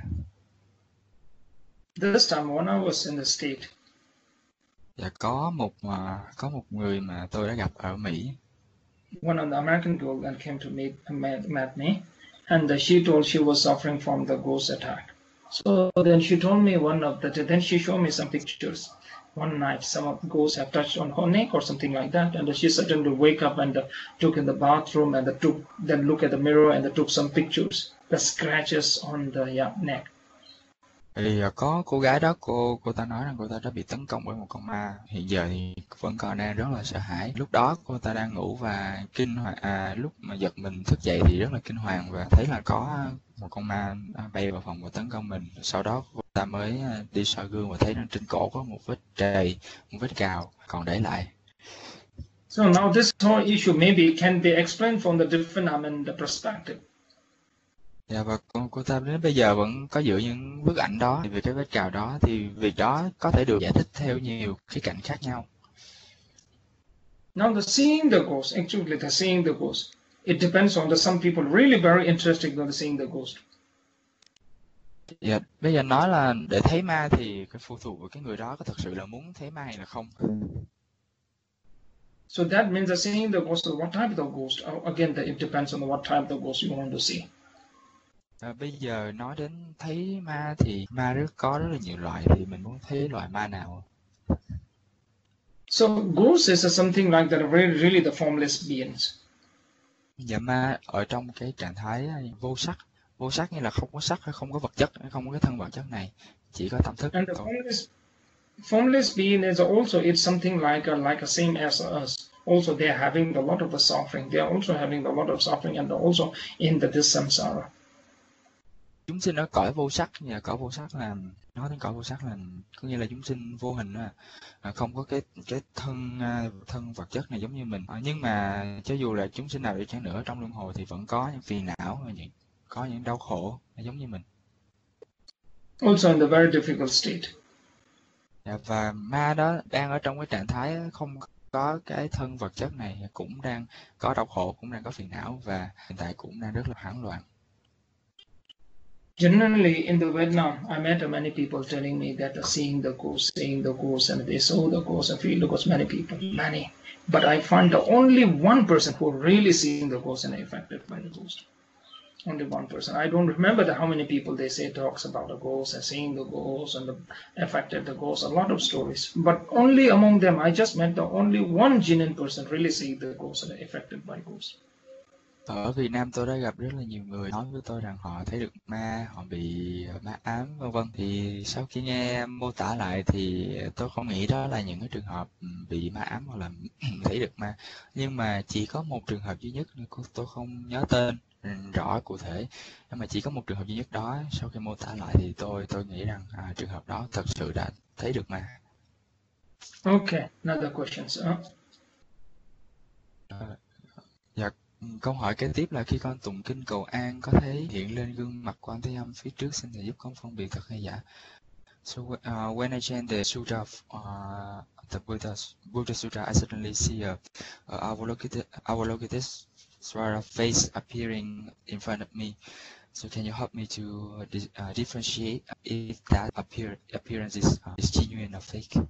This time when I was in the state. Dạ, có một người mà tôi đã gặp ở Mỹ. One of the American girl that came to met me, and she told she was suffering from the ghost attack. So then she told me then she showed me some pictures. One night, some of the ghosts have touched on her neck or something like that, and she suddenly wake up and took in the bathroom and then look at the mirror and took some pictures, the scratches on the neck. Thì có cô gái đó, cô ta nói rằng cô ta đã bị tấn công bởi một con ma. Hiện giờ thì vẫn còn đang rất là sợ hãi. Lúc đó cô ta đang ngủ và kinh hoàng, lúc mà giật mình thức dậy thì rất là kinh hoàng và thấy là có một con ma bay vào phòng và tấn công mình. Sau đó cô ta mới đi soi gương và thấy rằng trên cổ có một vết trầy, một vết cào còn để lại. So now this whole issue maybe can be explained from the different the perspective. Dạ, và cô ta đến bây giờ vẫn có giữ những bức ảnh đó, về cái vết cào đó thì việc đó có thể được giải thích theo nhiều khía cạnh khác nhau. Now the seeing the ghost, actually the seeing the ghost, it depends on some people really very interested in the seeing the ghost. Dạ, bây giờ nói là để thấy ma thì cái phụ thuộc vào cái người đó có thật sự là muốn thấy ma hay là không. So that means the seeing the ghost, what type of the ghost? Again, it depends on what type of the ghost you want to see. Bây giờ nói đến thấy ma thì ma có rất là nhiều loại, thì mình muốn thấy loại ma nào? So ghost is something like that, really the formless beings. Dạ, ma ở trong cái trạng thái vô sắc như là không có sắc, không có vật chất, không có cái thân vật chất này, chỉ có tâm thức. And the formless being is also it's something like a same as us. Also, they are having a lot of the suffering. They are also having a lot of suffering, and also in this samsara. Chúng sinh ở cõi vô sắc, như cõi vô sắc là nói đến cõi vô sắc là có nghĩa là chúng sinh vô hình, không có cái thân vật chất này giống như mình. Nhưng mà cho dù là chúng sinh nào đi chăng nữa trong luân hồi thì vẫn có những phiền não, có những đau khổ giống như mình. Also in the very difficult state. Và ma đó đang ở trong cái trạng thái không có cái thân vật chất này, cũng đang có đau khổ, cũng đang có phiền não và hiện tại cũng đang rất là hoảng loạn. Generally, in the Vietnam, I met many people telling me that seeing the ghost, and they saw the ghost and feel the ghost. Many people, many. But I find the only one person who really seeing the ghost and affected by the ghost. Only one person. I don't remember how many people they say talks about the ghost and seeing the ghost and affected the ghost. A lot of stories. But only among them, I just met the only one genuine person really seeing the ghost and affected by ghost. Ở Việt Nam tôi đã gặp rất là nhiều người nói với tôi rằng họ thấy được ma, họ bị ma ám vân vân. Thì sau khi nghe mô tả lại thì tôi không nghĩ đó là những cái trường hợp bị ma ám hoặc là thấy được ma. Nhưng mà chỉ có một trường hợp duy nhất, tôi không nhớ tên rõ cụ thể, nhưng mà chỉ có một trường hợp duy nhất đó. Sau khi mô tả lại thì tôi nghĩ rằng trường hợp đó thật sự đã thấy được ma. Okay, another questions. Dạ, câu hỏi kế tiếp là khi con tụng kinh cầu an có thấy hiện lên gương mặt Quan Thế Âm phía trước, xin thầy giúp con phân biệt thật hay giả. So when I chant the Sutra of the Buddha Sutra, I suddenly see a Avalokitesvara face appearing in front of me. So can you help me to differentiate if that appearance is genuine or fake?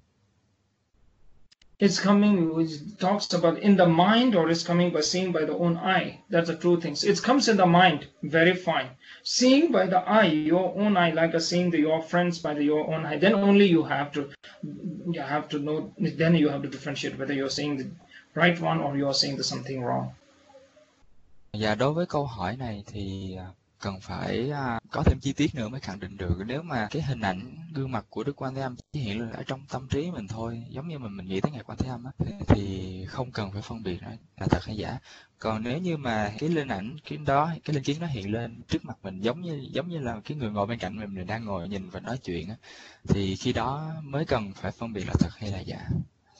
It's coming, which talks about in the mind, or is coming by seeing by the own eye. That's the true things. It comes in the mind, very fine. Seeing by the eye, your own eye, like seeing your friends by your own eye, then only you have to know. Then you have to differentiate whether you're saying the right one or you're saying the something wrong. Dạ, đối với câu hỏi này thì cần phải có thêm chi tiết nữa mới khẳng định được. Nếu mà cái hình ảnh gương mặt của Đức Quan Thế Âm chỉ hiện lên ở trong tâm trí mình thôi, giống như mình nghĩ tới Ngài Quan Thế Âm á, thì không cần phải phân biệt nó là thật hay giả. Còn nếu như mà cái linh kiến đó hiện lên trước mặt mình giống như là cái người ngồi bên cạnh mình đang ngồi nhìn và nói chuyện á, thì khi đó mới cần phải phân biệt là thật hay là giả.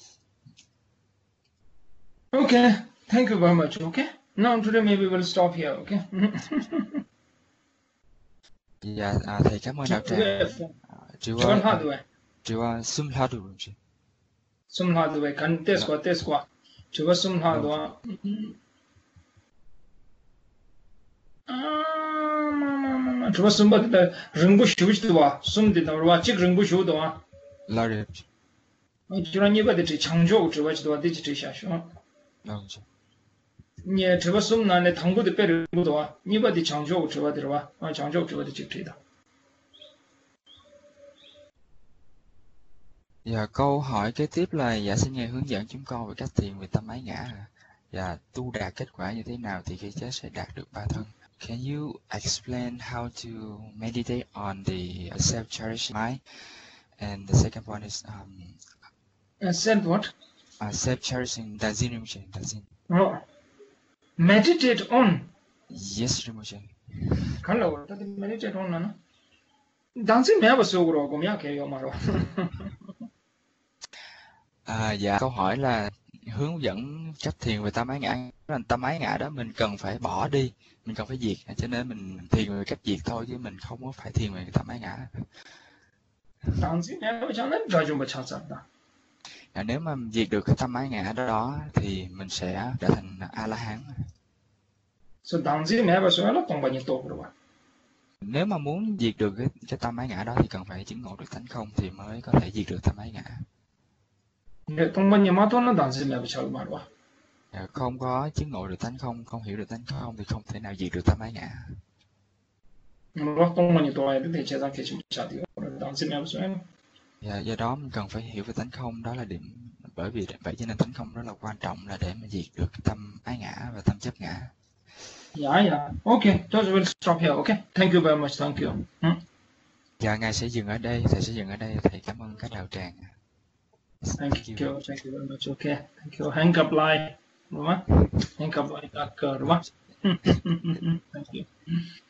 Okay, thank you very much. Okay, now today maybe we'll stop here. Okay. Dạ, thầy cảm ơn đạo tràng. Chùa Sumhadu. Sumhadu vậy, cần test qua. Chùa Sumhadu. Chùa Sumhadu là rừng bút sưu chứ đó, Sumhadu là rồi chiếc rừng bút sưu đó. Lari. Chùa như vậy thì chẳng dấu chùa chứ đó, đi chỉ xa số. Nhẹ chùa Sumhadu này thằng bút thì bể bút đó, như vậy thì chẳng dấu chùa thì rồi, chẳng dấu chùa thì chỉ thế đó. Dạ, câu hỏi kế tiếp là dạ xin Ngài hướng dẫn chúng con về cách thiền về tâm ái ngã. Dạ, tu đạt kết quả như thế nào thì khi chết sẽ đạt được ba thân. Can you explain how to meditate on the self-cherishing mind? And the second one is Self what? Self-cherishing dazin remotion. Meditate on. Yes, remotion. Khán là ta meditate on nó. Dancing mẹ bà số rồi cũng nhắc cái mà rồi. Dạ, câu hỏi là hướng dẫn cách thiền về tâm ái ngã. Tâm ái ngã đó mình cần phải bỏ đi, mình cần phải diệt, cho nên mình thiền về cách diệt thôi, chứ mình không có phải thiền về tâm ái ngã. Nếu mà diệt được cái tâm ái ngã đó thì mình sẽ trở thành A-la-hán. Nếu mà muốn diệt được cái tâm ái ngã đó thì cần phải chứng ngộ được tánh không thì mới có thể diệt được tâm ái ngã. Không có chứng ngộ được tánh không, không hiểu được tánh không thì không thể nào diệt được tâm ái ngã. Do đó mình cần phải hiểu về tánh không, đó là điểm, bởi vì vậy cho nên tánh không rất là quan trọng, là để mà diệt được cái tâm ái ngã và tâm chấp ngã. Yeah. Okay, just we'll stop here. Okay, thank you very much. Thank you. Dạ, Ngài sẽ dừng ở đây, thầy sẽ dừng ở đây. Thầy cảm ơn các đạo tràng. Thank you very much. Okay, thank you. Hang up line, đúng không? Hang up line, đúng không? Thank you.